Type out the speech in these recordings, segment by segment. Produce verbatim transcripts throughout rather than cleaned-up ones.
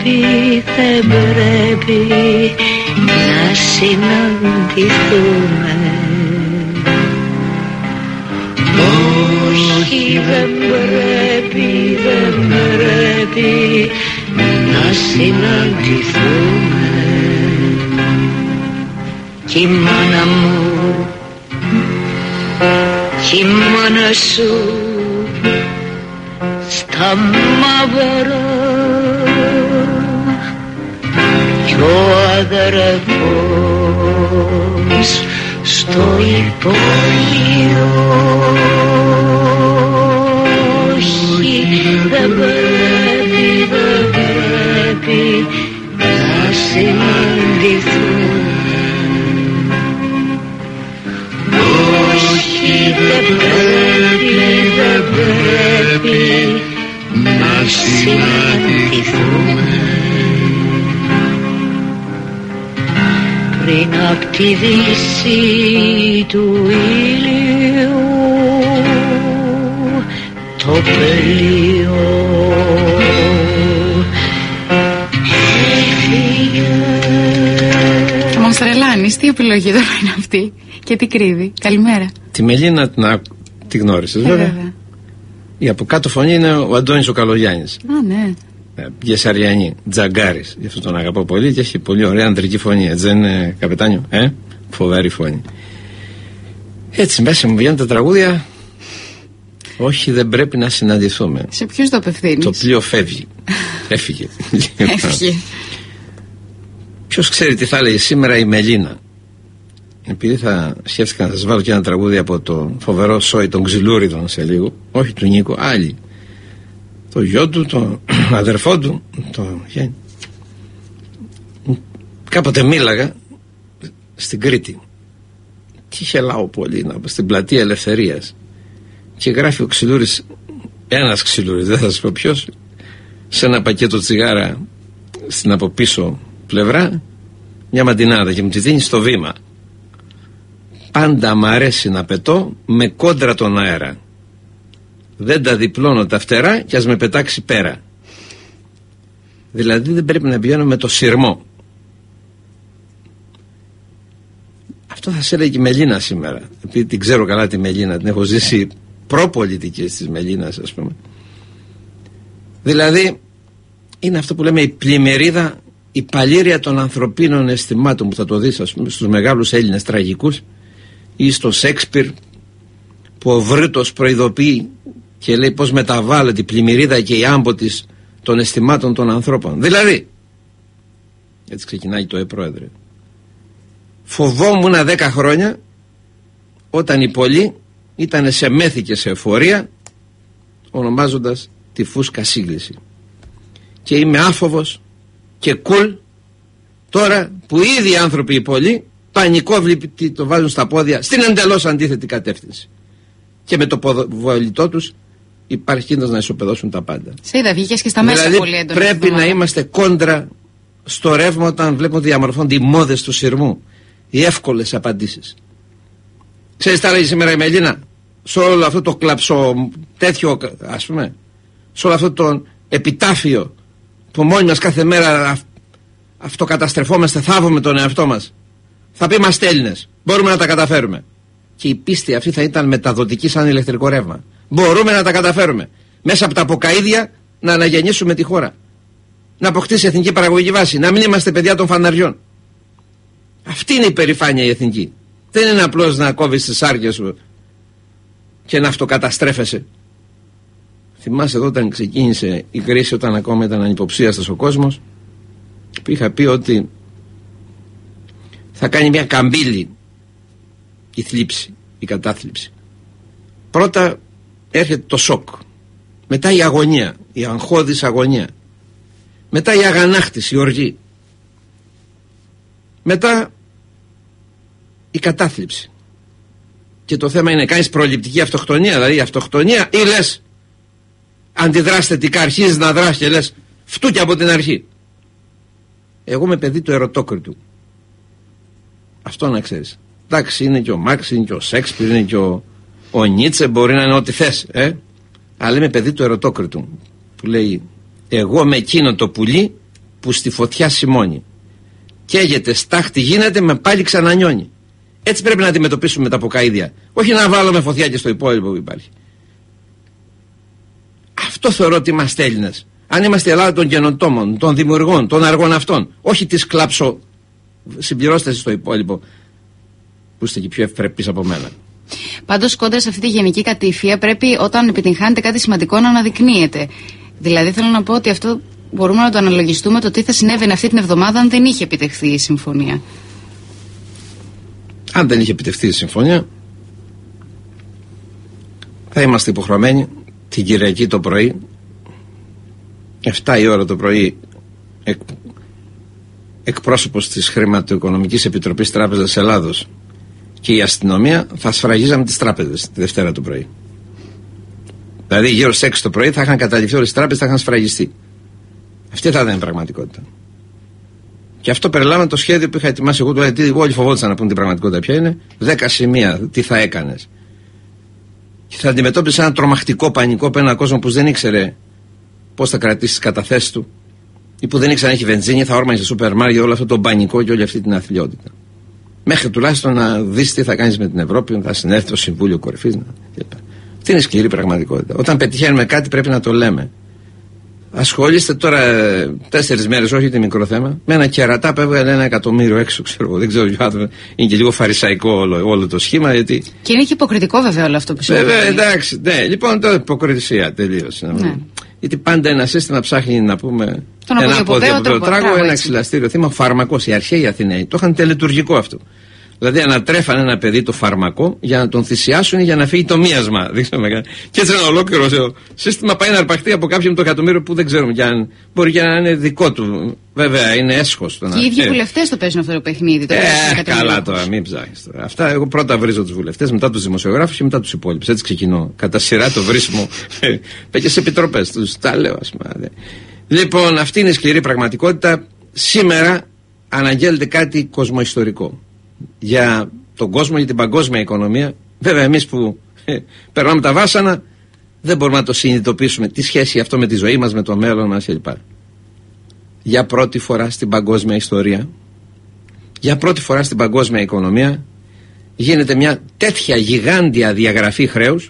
πρέπει, δεν πρέπει να συναντηθούμε. Όχι, δεν πρέπει, δεν πρέπει να συναντηθούμε. Κι η μάνα μου, κι η μάνα σου στα μαύρα κι ο αδερφός στο υπόγειο. Όχι, δεν πρέπει, δεν πρέπει να συναντηθούν. Όχι, δεν πρέπει, δεν πρέπει να συναντηθούν. Πριν απ' τη δύση του ήλιου το πελίο έφυγε. Θα μας τρελάνεις, τι επιλογή τώρα είναι αυτή και τι κρύβει? Καλημέρα. Τη Μελίνα την, τη γνώρισες ε, βέβαια. βέβαια. Η από κάτω φωνή είναι ο Αντώνης ο Καλογιάννης. Α, ναι. Γεσαριανή, Τζαγκάρης. Γι' αυτό τον αγαπώ πολύ και έχει πολύ ωραία ανδρική φωνή. Έτσι δεν είναι, καπετάνιο? Ε, φοβερή φωνή. Έτσι μέσα μου βγαίνουν τα τραγούδια. Όχι, δεν πρέπει να συναντηθούμε. Σε ποιους το απευθύνεις? Το πλοίο φεύγει. Έφυγε. Έφυγε. Ποιος ξέρει τι θα λέει σήμερα η Μελίνα? Επειδή θα σκέφτηκα να σας βάλω και ένα τραγούδι από το φοβερό σόι των Ξυλούριδων σε λίγο. Όχι του Νίκου, άλλοι. Το γιο του, το αδερφό του, το γέννη. Κάποτε μίλαγα στην Κρήτη. Τι χελάω πολύ, να πω, στην πλατεία Ελευθερίας. Και γράφει ο Ξυλούρης, ένας Ξυλούρης, δεν θα σας πω ποιος, σε ένα πακέτο τσιγάρα στην από πίσω πλευρά, μια μαντινάδα και μου τη δίνει στο βήμα. Πάντα μ' αρέσει να πετώ με κόντρα τον αέρα. Δεν τα διπλώνω τα φτερά και ας με πετάξει πέρα. Δηλαδή δεν πρέπει να πηγαίνω με το σειρμό. Αυτό θα σε έλεγε και η Μελίνα σήμερα. Επειδή την ξέρω καλά τη Μελίνα, την έχω ζήσει προπολιτικής της Μελίνας, ας πούμε. Δηλαδή είναι αυτό που λέμε η πλημμυρίδα, η παλήρια των ανθρωπίνων αισθημάτων, που θα το δεις, ας πούμε, στους μεγάλους Έλληνες τραγικούς ή στο Σέξπιρ, που ο Βρύτος προειδοποιεί και λέει πως μεταβάλλεται η πλημμυρίδα και η άμπο της των αισθημάτων των ανθρώπων. Δηλαδή, έτσι ξεκινάει το «Ε Πρόεδρε», φοβόμουν δέκα χρόνια όταν οι πολλοί ήταν σε μέθη και σε εφορία, ονομάζοντας τη φούσκα σύγκληση. Και είμαι άφοβος και κουλ τώρα που ήδη οι άνθρωποι οι πολλοί πανικόβλητοι το βάζουν στα πόδια στην εντελώς αντίθετη κατεύθυνση. Και με το ποδοβολητό τους υπάρχει κίνδυνος να ισοπεδώσουν τα πάντα. Σε είδα, βγήκες και στα μέσα δηλαδή, πολύ έντονα. Πρέπει να είμαστε κόντρα στο ρεύμα όταν βλέπουμε ότι διαμορφώνται οι μόδες του σειρμού, οι εύκολες απαντήσεις. Ξέρεις τι λέει σήμερα η Μελίνα? Σε όλο αυτό το κλαψο τέτοιο, ας πούμε, σε όλο αυτό το επιτάφιο που μόνοι μας κάθε μέρα αυτοκαταστρεφόμαστε, θάβουμε τον εαυτό μας, θα πει είμαστε Έλληνες, μπορούμε να τα καταφέρουμε. Και η πίστη αυτή θα ήταν μεταδοτική σαν ηλεκτρικό ρεύμα. Μπορούμε να τα καταφέρουμε. Μέσα από τα αποκαΐδια να αναγεννήσουμε τη χώρα. Να αποκτήσει εθνική παραγωγική βάση. Να μην είμαστε παιδιά των φαναριών. Αυτή είναι η περηφάνεια η εθνική. Δεν είναι απλώς να κόβεις τις σάρκες σου και να αυτοκαταστρέφεσαι. Θυμάσαι εδώ όταν ξεκίνησε η κρίση, όταν ακόμα ήταν ανυποψίαστος ο κόσμος, που είχα πει ότι θα κάνει μια καμπύλη η θλίψη, η κατάθλιψη. Πρώτα έρχεται το σοκ, μετά η αγωνία, η αγχώδης αγωνία, μετά η αγανάκτηση, η οργή, μετά η κατάθλιψη. Και το θέμα είναι, κάνεις προληπτική αυτοκτονία, δηλαδή αυτοκτονία, ή λες αντιδράς θετικά, αρχίζεις να δράσεις και λες φτούκια από την αρχή. Εγώ είμαι παιδί του Ερωτόκριτου, αυτό να ξέρεις. Εντάξει, είναι και ο Μάρξ, είναι και ο Σέξπιρ, είναι και ο, ο Νίτσε, μπορεί να είναι ό,τι θες, ε? Αλλά είμαι παιδί του Ερωτόκριτου, που λέει εγώ με εκείνο το πουλί που στη φωτιά σημώνει. Καίγεται, στάχτη γίνεται, με πάλι ξανανιώνει. Έτσι πρέπει να αντιμετωπίσουμε τα ποκαίδια. Όχι να βάλουμε φωτιά και στο υπόλοιπο που υπάρχει. Αυτό θεωρώ ότι είμαστε Έλληνες. Αν είμαστε η Ελλάδα των καινοτόμων, των δημιουργών, των αργών αυτών, όχι της κλάψω, συμπληρώστε στο υπόλοιπο που είστε και πιο ευπρεπείς από μένα. Πάντως, κόντρα σε αυτή τη γενική κατήφια, πρέπει όταν επιτυγχάνετε κάτι σημαντικό να αναδεικνύεται. Δηλαδή, θέλω να πω ότι αυτό μπορούμε να το αναλογιστούμε το τι θα συνέβαινε αυτή την εβδομάδα αν δεν είχε επιτευχθεί η συμφωνία. Αν δεν είχε επιτευχθεί η συμφωνία, θα είμαστε υποχρεωμένοι την Κυριακή το πρωί, εφτά η ώρα το πρωί, εκ, εκπρόσωπος της Χρηματοοικονομικής Επιτροπής Τράπεζας Ελλάδος και η αστυνομία θα σφραγίζαμε τις τράπεζες τη Δευτέρα το πρωί. Δηλαδή γύρω στις έξι το πρωί θα είχαν καταληφθεί όλες τις τράπεζες, θα είχαν σφραγιστεί. Αυτή θα ήταν η πραγματικότητα. Και αυτό περιλάμβανε το σχέδιο που είχα ετοιμάσει εγώ, γιατί εγώ όλοι φοβόντουσαν να πούν την πραγματικότητα ποια είναι. Δέκα σημεία, τι θα έκανες. Και θα αντιμετώπισε ένα τρομακτικό πανικό από έναν κόσμο που δεν ήξερε πώς θα κρατήσει τις καταθέσεις του, ή που δεν ήξερε αν έχει βενζίνη, θα όρμανε σε σούπερ μάρκετ, όλο αυτό το πανικό και όλη αυτή την αθλιότητα. Μέχρι τουλάχιστον να δεις τι θα κάνεις με την Ευρώπη, θα συνέλθει το Συμβούλιο Κορυφής. Αυτή είναι σκληρή πραγματικότητα. Όταν πετυχαίνουμε κάτι πρέπει να το λέμε. Ασχολείστε τώρα τέσσερις μέρες, όχι είναι μικρό θέμα, με ένα κερατά που έβγαλε ένα εκατομμύριο έξω, ξέρω εγώ. Δεν ξέρω ποιο άτομο. Είναι και λίγο φαρισαϊκό όλο, όλο το σχήμα. Γιατί... Και είναι και υποκριτικό βέβαια όλο αυτό που συμβαίνει. Βέβαια, εντάξει, ναι. Λοιπόν, τώρα υποκριτησία τελείως. Ναι. Γιατί πάντα ένα σύστημα ψάχνει να πούμε. Τον ένα αποδιαποτρό τράγο, ένα ξυλαστήριο θύμα, φαρμακός. Οι αρχαίοι Αθηναίοι το είχαν τελετουργικό αυτό. Δηλαδή ανατρέφανε ένα παιδί το φαρμακό για να τον θυσιάσουν για να φύγει το μίασμα. Και έτσι ένα ολόκληρο σύστημα πάει να αρπαχτεί από κάποιον με το εκατομμύριο που δεν ξέρουμε. Αν μπορεί και να είναι δικό του. Βέβαια είναι έσχος. Και οι ίδιοι βουλευτές το παίζουν αυτό το παιχνίδι. Το ε, καλά τώρα, μην ψάχνεις τώρα. Αυτά εγώ πρώτα βρίζω τους βουλευτές, μετά τους δημοσιογράφους και μετά τους υπόλοιπους. Έτσι ξεκινώ. Κατά σειρά το βρίσιμο. Πήγε σε επιτροπές τους. Τα λέω, ας πούμε. Λοιπόν, αυτή είναι η σκληρή πραγματικότητα. Σήμερα αναγγέλλεται κάτι κοσμοϊστορικό για τον κόσμο, για την παγκόσμια οικονομία. Βέβαια εμείς που ε, περνάμε τα βάσανα δεν μπορούμε να το συνειδητοποιήσουμε τι σχέση αυτό με τη ζωή μας, με το μέλλον μας κλπ. Για πρώτη φορά στην παγκόσμια ιστορία, για πρώτη φορά στην παγκόσμια οικονομία γίνεται μια τέτοια γιγάντια διαγραφή χρέους,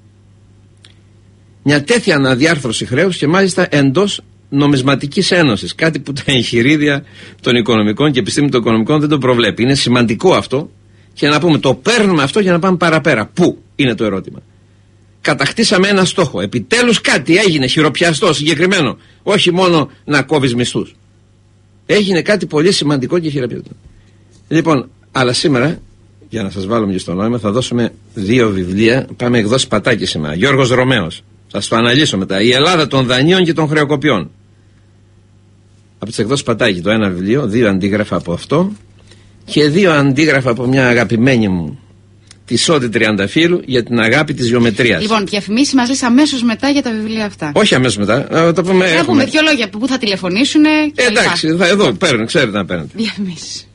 μια τέτοια αναδιάρθρωση χρέους και μάλιστα εντός νομισματικής ένωσης, κάτι που τα εγχειρίδια των οικονομικών και επιστήμη των οικονομικών δεν το προβλέπει. Είναι σημαντικό αυτό και να πούμε το παίρνουμε αυτό για να πάμε παραπέρα. Πού είναι το ερώτημα. Κατακτήσαμε ένα στόχο. Επιτέλους κάτι έγινε χειροπιαστό, συγκεκριμένο. Όχι μόνο να κόβεις μισθούς. Έγινε κάτι πολύ σημαντικό και χειροπιαστό. Λοιπόν, αλλά σήμερα, για να σας βάλουμε και στο νόημα, θα δώσουμε δύο βιβλία. Πάμε εκδόσεις Πατάκη σήμερα. Γιώργος Ρωμαίος. Θα σας το αναλύσω μετά. Η Ελλάδα των δανείων και των χρεοκοπιών. Από τις εκδόσεις Πατάκη το ένα βιβλίο, δύο αντίγραφα από αυτό και δύο αντίγραφα από μια αγαπημένη μου, τη Σώτη Τριανταφύλου, για την αγάπη της γεωμετρίας. Λοιπόν, διαφημίσεις μας λες αμέσως μετά για τα βιβλία αυτά. Όχι αμέσως μετά. Να το πούμε. Θα πούμε δύο λόγια που θα τηλεφωνήσουν. Ε, εντάξει, θα, εδώ παίρνουν, ξέρετε να παίρνετε. Διαφημίσεις.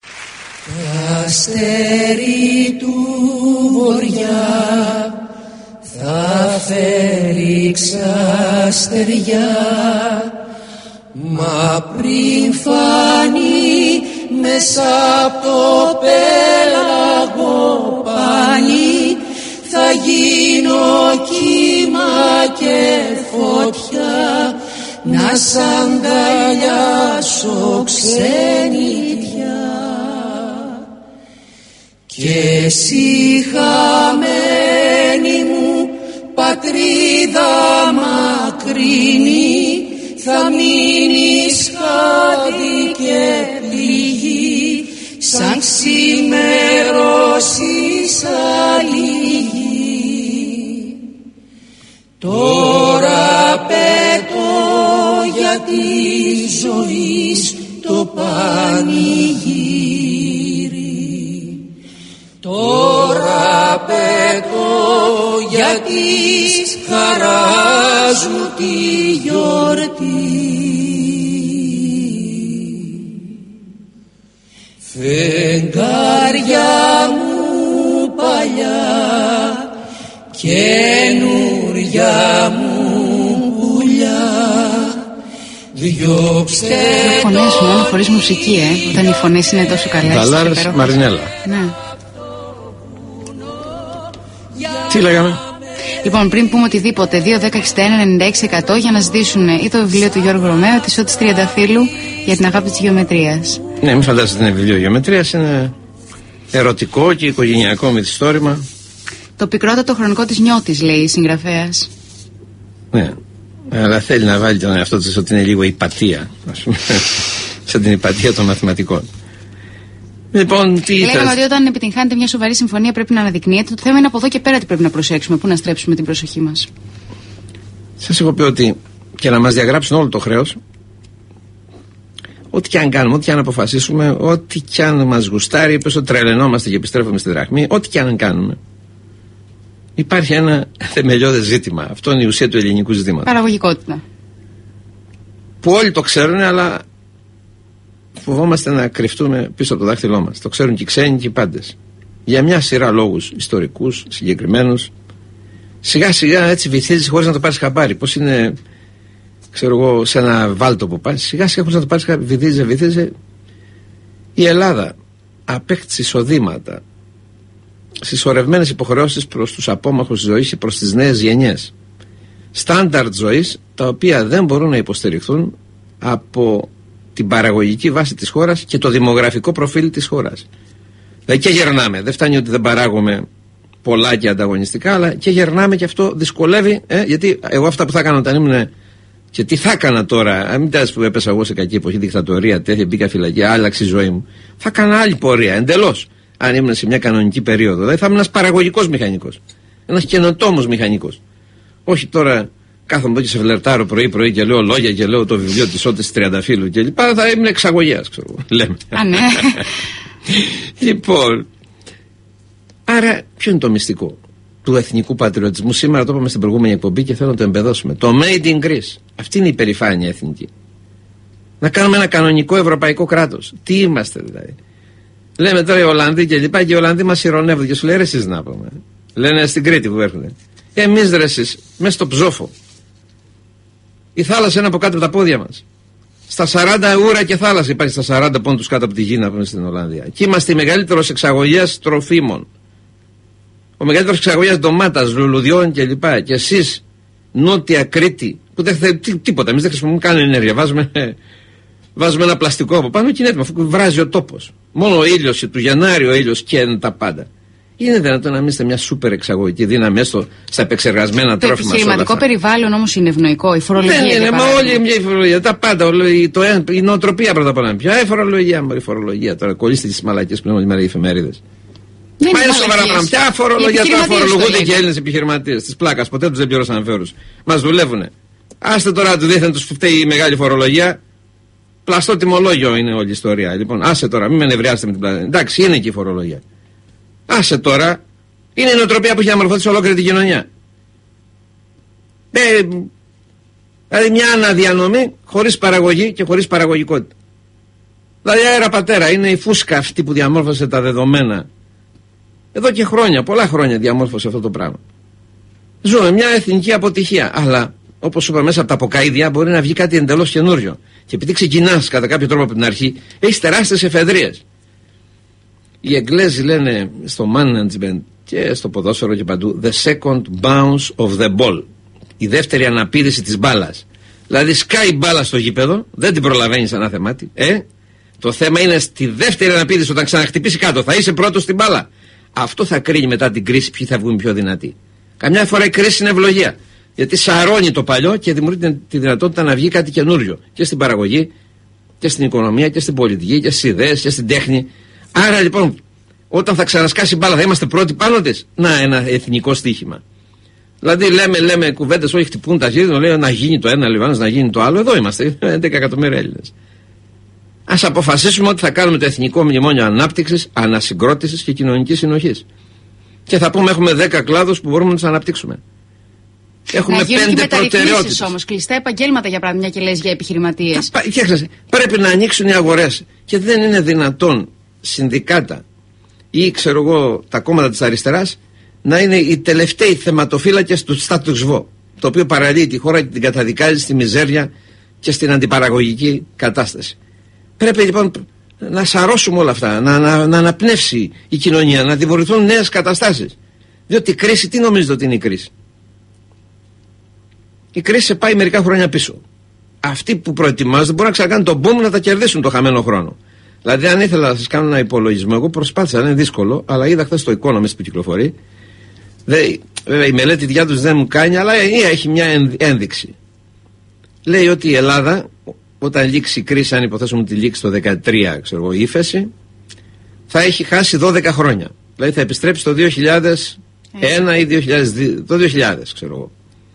Αστέρι του βοριά θα φέρει ξαστεριά, μα πριν φανεί μέσα από το πέλαγο πάλι, θα γίνω κύμα και φωτιά, να σ' αγκαλιάσω ξενιτιά. Και εσύ χαμένη μου πατρίδα μακρινή, θα μείνεις χάδι και πληγή, σαν ξημερώσεις άλλη γη. Τώρα πέτω για τη ζωή το πανηγύρι, τώρα πέτω για της χαράς μου τη γιορτή. Φεγγάρια μου παλιά, καινούρια μου πουλιά, διώξτε Οι φωνές μόνο χωρίς μουσική, ε, όταν οι φωνές είναι τόσο καλές. Βαλάρες, Μαρινέλα. Ναι. Τι λέγαμε? Λοιπόν, πριν πούμε οτιδήποτε, δύο δέκα εξήντα ένα ενενήντα έξι εκατό για να ζητήσουν ή το βιβλίο του Γιώργου Ρωμαίου, της Σώτης Τριανταφύλου για την αγάπη της γεωμετρίας. Ναι, μην φαντάζεστε είναι βιβλίο γεωμετρίας, είναι ερωτικό και οικογενειακό μυθιστόρημα. Το πικρότατο χρονικό της νιώτης, λέει η συγγραφέας. Ναι, αλλά θέλει να βάλει τον εαυτό της ότι είναι λίγο υπατία, ας πούμε, σαν την υπατία των μαθηματικών. Λοιπόν, τι Λέγαμε ήθελες? ότι όταν επιτυγχάνεται μια σοβαρή συμφωνία πρέπει να αναδεικνύεται. Το θέμα είναι από εδώ και πέρα τι πρέπει να προσέξουμε, πού να στρέψουμε την προσοχή μας. Σας έχω πει ότι και να μας διαγράψουν όλο το χρέος, ό,τι και αν κάνουμε, ό,τι και αν αποφασίσουμε, ό,τι και αν μας γουστάρει, πες ότι τρελαινόμαστε και επιστρέφουμε στη δραχμή, ό,τι και αν κάνουμε, υπάρχει ένα θεμελιώδες ζήτημα. Αυτό είναι η ουσία του ελληνικού ζητήματος. Παραγωγικότητα. Που όλοι το ξέρουν, αλλά φοβόμαστε να κρυφτούμε πίσω από το δάχτυλό μας. Το ξέρουν και οι ξένοι και οι πάντες. Για μια σειρά λόγους ιστορικούς, συγκεκριμένους. Σιγά σιγά έτσι βυθίζεις χωρίς να το πάρεις χαμπάρι. Πώς είναι, ξέρω εγώ, σε ένα βάλτο που πας. Σιγά σιγά χωρίς να το πάρεις χαμπάρι, βυθίζε, βυθίζε. Η Ελλάδα απέκτησε εισοδήματα, συσσωρευμένες υποχρεώσεις προς τους απόμαχους ζωής και προς τις νέες γενιές. Στάνταρτ ζωής, τα οποία δεν μπορούν να υποστηριχθούν από την παραγωγική βάση της χώρας και το δημογραφικό προφίλ της χώρας. Δηλαδή και γερνάμε, δεν φτάνει ότι δεν παράγουμε πολλά και ανταγωνιστικά, αλλά και γερνάμε και αυτό δυσκολεύει, ε, γιατί εγώ αυτά που θα έκανα όταν ήμουν και τι θα έκανα τώρα, μην τάζει που έπεσα εγώ σε κακή εποχή, δικτατορία, τέτοια, μπήκα φυλακή, άλλαξε η ζωή μου, θα έκανα άλλη πορεία εντελώς αν ήμουν σε μια κανονική περίοδο. Δηλαδή θα ήμουν ένας παραγωγικός μηχανικός, ένας καινοτόμος μηχανικός. Όχι τώρα κάθομαι εδώ και σε φλερτάρω πρωί-πρωί και λέω λόγια και λέω το βιβλίο της Σώτης Τριανταφύλου και λοιπά, θα ήμουν εξαγωγέας, ξέρω εγώ. Λέμε. Α, ναι. Λοιπόν, άρα ποιο είναι το μυστικό του εθνικού πατριωτισμού? Σήμερα το είπαμε στην προηγούμενη εκπομπή και θέλω να το εμπεδώσουμε. Το Made in Greece. Αυτή είναι η υπερηφάνεια εθνική. Να κάνουμε ένα κανονικό ευρωπαϊκό κράτος. Τι είμαστε δηλαδή? Λέμε τώρα οι Ολλανδοί και λοιπά και οι Ολλανδοί μας ηρωνεύουν και σου λέει ρε εσείς να πούμε. Λένε στην Κρήτη που έρχονται. Εμείς ρε εσείς, μέσα στο ψόφο. Η θάλασσα είναι από κάτω από τα πόδια μας. Στα σαράντα ούρα και θάλασσα υπάρχει, στα σαράντα πόντους κάτω από τη γη, να πούμε, στην Ολλανδία. Και είμαστε οι μεγαλύτερος εξαγωγέας τροφίμων. Ο μεγαλύτερος εξαγωγέας ντομάτας, λουλουδιών κλπ. Και, και εσείς, Νότια Κρήτη, που δεν θέλετε τί, τίποτα, εμείς δεν χρησιμοποιούμε καν ενέργεια. Βάζουμε, βάζουμε ένα πλαστικό από πάνω και είναι έτοιμο, αφού βράζει ο τόπος. Μόνο ο ήλιος, του Γενάρη ο ήλιος καίνε τα πάντα. Είναι δυνατόν να μην είστε μια σούπερ εξαγωγική δύναμη έστω στα επεξεργασμένα τρόφιμα? Το επιχειρηματικό περιβάλλον όμως είναι ευνοϊκό, η φορολογία. Δεν είναι, μα όλη μια φορολογία. Τα πάντα, το, η νοοτροπία πρώτα απ' όλα. Ποια η φορολογία, η φορολογία τώρα. Κολλήστε τις μαλακίες που λέμε όλη μέρα οι εφημερίδες. Μα είναι σοβαρά πράγματα. Ποια φορολογία τώρα? Φορολογούνται και οι Έλληνες επιχειρηματίες τη πλάκα. Ποτέ τους δεν πληρώσαν φόρους. Μας δουλεύουνε. Άστε τώρα του δίθεν τους φταίει η μεγάλη φορολογία. Πλαστό τιμολόγιο είναι όλη η ιστορία. Λοιπόν, άσε τώρα, μην με νευριάσετε με την πλάτη. Εντάξει, είναι και η φορολογία. Άσε τώρα, είναι η νοοτροπία που έχει διαμορφωθεί σε ολόκληρη την κοινωνία. Ε, δηλαδή μια αναδιανομή χωρίς παραγωγή και χωρίς παραγωγικότητα. Δηλαδή αέρα πατέρα, είναι η φούσκα αυτή που διαμόρφωσε τα δεδομένα. Εδώ και χρόνια, πολλά χρόνια διαμόρφωσε αυτό το πράγμα. Ζούμε μια εθνική αποτυχία, αλλά όπως σου είπα, μέσα από τα αποκαίδια μπορεί να βγει κάτι εντελώς καινούριο. Και επειδή ξεκινάς κατά κάποιο τρόπο από την αρχή, έχεις τεράστιες εφεδρείες. Οι Εγγλέζοι λένε στο management και στο ποδόσφαιρο και παντού the second bounce of the ball. Η δεύτερη αναπήδηση της μπάλας. Δηλαδή σκάει η μπάλα στο γήπεδο, δεν την προλαβαίνεις ανάθεμάτη. Ε? Το θέμα είναι στη δεύτερη αναπήδηση, όταν ξαναχτυπήσει κάτω, θα είσαι πρώτος στην μπάλα. Αυτό θα κρίνει μετά την κρίση ποιοι θα βγουν πιο δυνατοί. Καμιά φορά η κρίση είναι ευλογία. Γιατί σαρώνει το παλιό και δημιουργεί τη δυνατότητα να βγει κάτι καινούριο. Και στην παραγωγή, και στην οικονομία, και στην πολιτική, και στις ιδέες, και στην τέχνη. Άρα λοιπόν, όταν θα ξανασκάσει μπάλα, θα είμαστε πρώτοι πάνω της. Να, ένα εθνικό στοίχημα. Δηλαδή, λέμε, λέμε κουβέντες, όχι χτυπούν τα χέρια, λέει να γίνει το ένα, Λιβάνος, να γίνει το άλλο. Εδώ είμαστε, έντεκα εκατομμύρια Έλληνες. Ας αποφασίσουμε ότι θα κάνουμε το Εθνικό Μνημόνιο Ανάπτυξης, Ανασυγκρότησης και Κοινωνικής Συνοχής. Και θα πούμε, έχουμε δέκα κλάδους που μπορούμε να τους αναπτύξουμε. Έχουμε να γίνουν πέντε και προτεραιότητες. Όμως, κλειστά επαγγέλματα για παράδειγμα, και λες για επιχειρηματίες. Πρέπει να ανοίξουν οι αγορές. Και δεν είναι δυνατόν συνδικάτα ή ξέρω εγώ τα κόμματα της αριστεράς να είναι οι τελευταίοι θεματοφύλακες του status quo, το οποίο παραλύει τη χώρα και την καταδικάζει στη μιζέρια και στην αντιπαραγωγική κατάσταση. Πρέπει λοιπόν να σαρώσουμε όλα αυτά, να, να, να αναπνεύσει η κοινωνία, να δημιουργηθούν νέες καταστάσεις. Διότι η κρίση, τι νομίζετε ότι είναι η κρίση? Η κρίση σε πάει μερικά χρόνια πίσω. Αυτοί που προετοιμάζονται μπορούν να ξανακάνουν τον boom να τα κερδίσουν το χαμένο χρόνο. Δηλαδή, αν ήθελα να σας κάνω ένα υπολογισμό, εγώ προσπάθησα, δεν είναι δύσκολο, αλλά είδα χθες το Economist που κυκλοφορεί. Δε, βέβαια, η μελέτη διά τους δεν μου κάνει, αλλά έχει μια ένδειξη. Λέει ότι η Ελλάδα, όταν λήξει η κρίση, αν υποθέσουμε ότι λήξει το δεκατρία, ξέρω εγώ, η ύφεση, θα έχει χάσει δώδεκα χρόνια. Δηλαδή θα επιστρέψει το δύο χιλιάδες ένα ή δύο χιλιάδες δύο, το δύο χιλιάδες, ξέρω εγώ.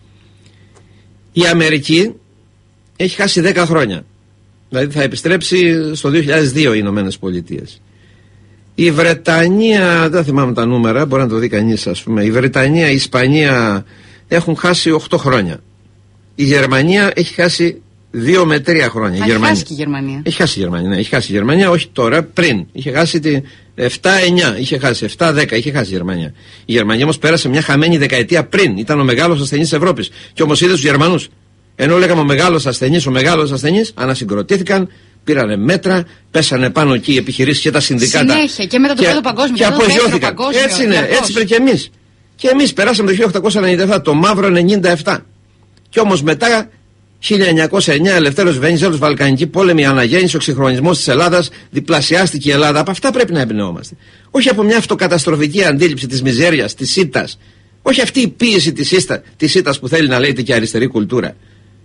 Η Αμερική έχει χάσει δέκα χρόνια. Δηλαδή θα επιστρέψει στο δύο χιλιάδες δύο οι Ηνωμένες Πολιτείες. Η Βρετανία, δεν θυμάμαι τα νούμερα, μπορεί να το δει κανείς, ας πούμε. Η Βρετανία, η Ισπανία έχουν χάσει οκτώ χρόνια. Η Γερμανία έχει χάσει δύο με τρία χρόνια. Έχει χάσει και η Γερμανία. Έχει χάσει η Γερμανία, ναι, έχει χάσει η Γερμανία, όχι τώρα, πριν. Είχε χάσει τη επτά εννιά, είχε χάσει επτά δέκα, είχε χάσει η Γερμανία. Η Γερμανία όμως πέρασε μια χαμένη δεκαετία πριν. Ήταν ο μεγάλος ασθενής της Ευρώπης. Και όμως είδε τους Γερμανούς. Ενώ λέγαμε ο μεγάλος ασθενής, ο μεγάλος ασθενής, ανασυγκροτήθηκαν, πήρανε μέτρα, πέσανε πάνω εκεί οι επιχειρήσεις και τα συνδικάτα. Συνέχεια και μετά το πρώτο παγκόσμιο. Και απογειώθηκαν. Έτσι είναι, έτσι πρέπει και εμείς. Και εμείς περάσαμε το χίλια οκτακόσια ενενήντα επτά, το μαύρο ενενήντα επτά. Και όμως μετά χίλια εννιακόσια εννιά, ελευθέρωση Βενιζέλος, Βαλκανική πόλεμη, αναγέννηση, ο εξυγχρονισμός της Ελλάδας, διπλασιάστηκε η Ελλάδα. Από αυτά πρέπει να εμπνεόμαστε. Όχι από μια αυτοκαταστροφική αντίληψη της μιζέριας, της ήττας. Όχι αυτή η πίεση της ήττας που θέλει να λέγεται και αριστερή κουλτούρα.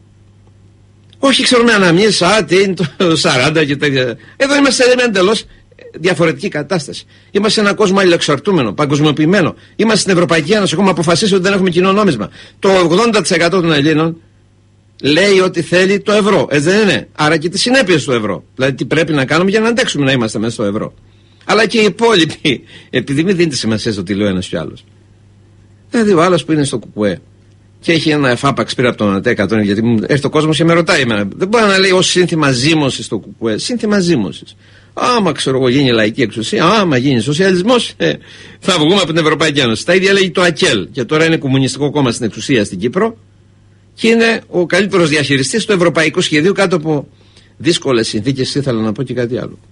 Όχι, ξέρουμε αναμνήσεις, α, τι είναι το σαράντα και τέτοια. Εδώ είμαστε σε μια εντελώς διαφορετική κατάσταση. Είμαστε σε έναν κόσμο αλληλοεξαρτούμενο, παγκοσμιοποιημένο. Είμαστε στην Ευρωπαϊκή Ένωση, έχουμε αποφασίσει ότι δεν έχουμε κοινό νόμισμα. Το ογδόντα τοις εκατό των Ελλήνων λέει ότι θέλει το ευρώ. Έτσι δεν είναι? Άρα και τις συνέπειες του ευρώ. Δηλαδή τι πρέπει να κάνουμε για να αντέξουμε να είμαστε μέσα στο ευρώ. Αλλά και οι υπόλοιποι, επειδή μην δίνετε σημασία στο τι λέει ο ένας και ο άλλος. Δηλαδή ο άλλος που είναι στο ΚΚΕ και έχει ένα εφάπαξ πήρα από τον ΑΤΕ εκατό, γιατί μου έρχεται ο κόσμος και με ρωτάει εμένα. Δεν μπορεί να λέει ως σύνθημα ζήμωσης στο ΚΚΕ. Σύνθημα ζήμωσης. Άμα ξέρω εγώ γίνει λαϊκή εξουσία, άμα γίνει σοσιαλισμός, ε, θα βγούμε από την Ευρωπαϊκή Ένωση. Τα ίδια λέει το ΑΚΕΛ. Και τώρα είναι κομμουνιστικό κόμμα στην εξουσία στην Κύπρο. Και είναι ο καλύτερος διαχειριστής του ευρωπαϊκού σχεδίου κάτω από δύσκολες συνθήκες. Ήθελα να πω και κάτι άλλο.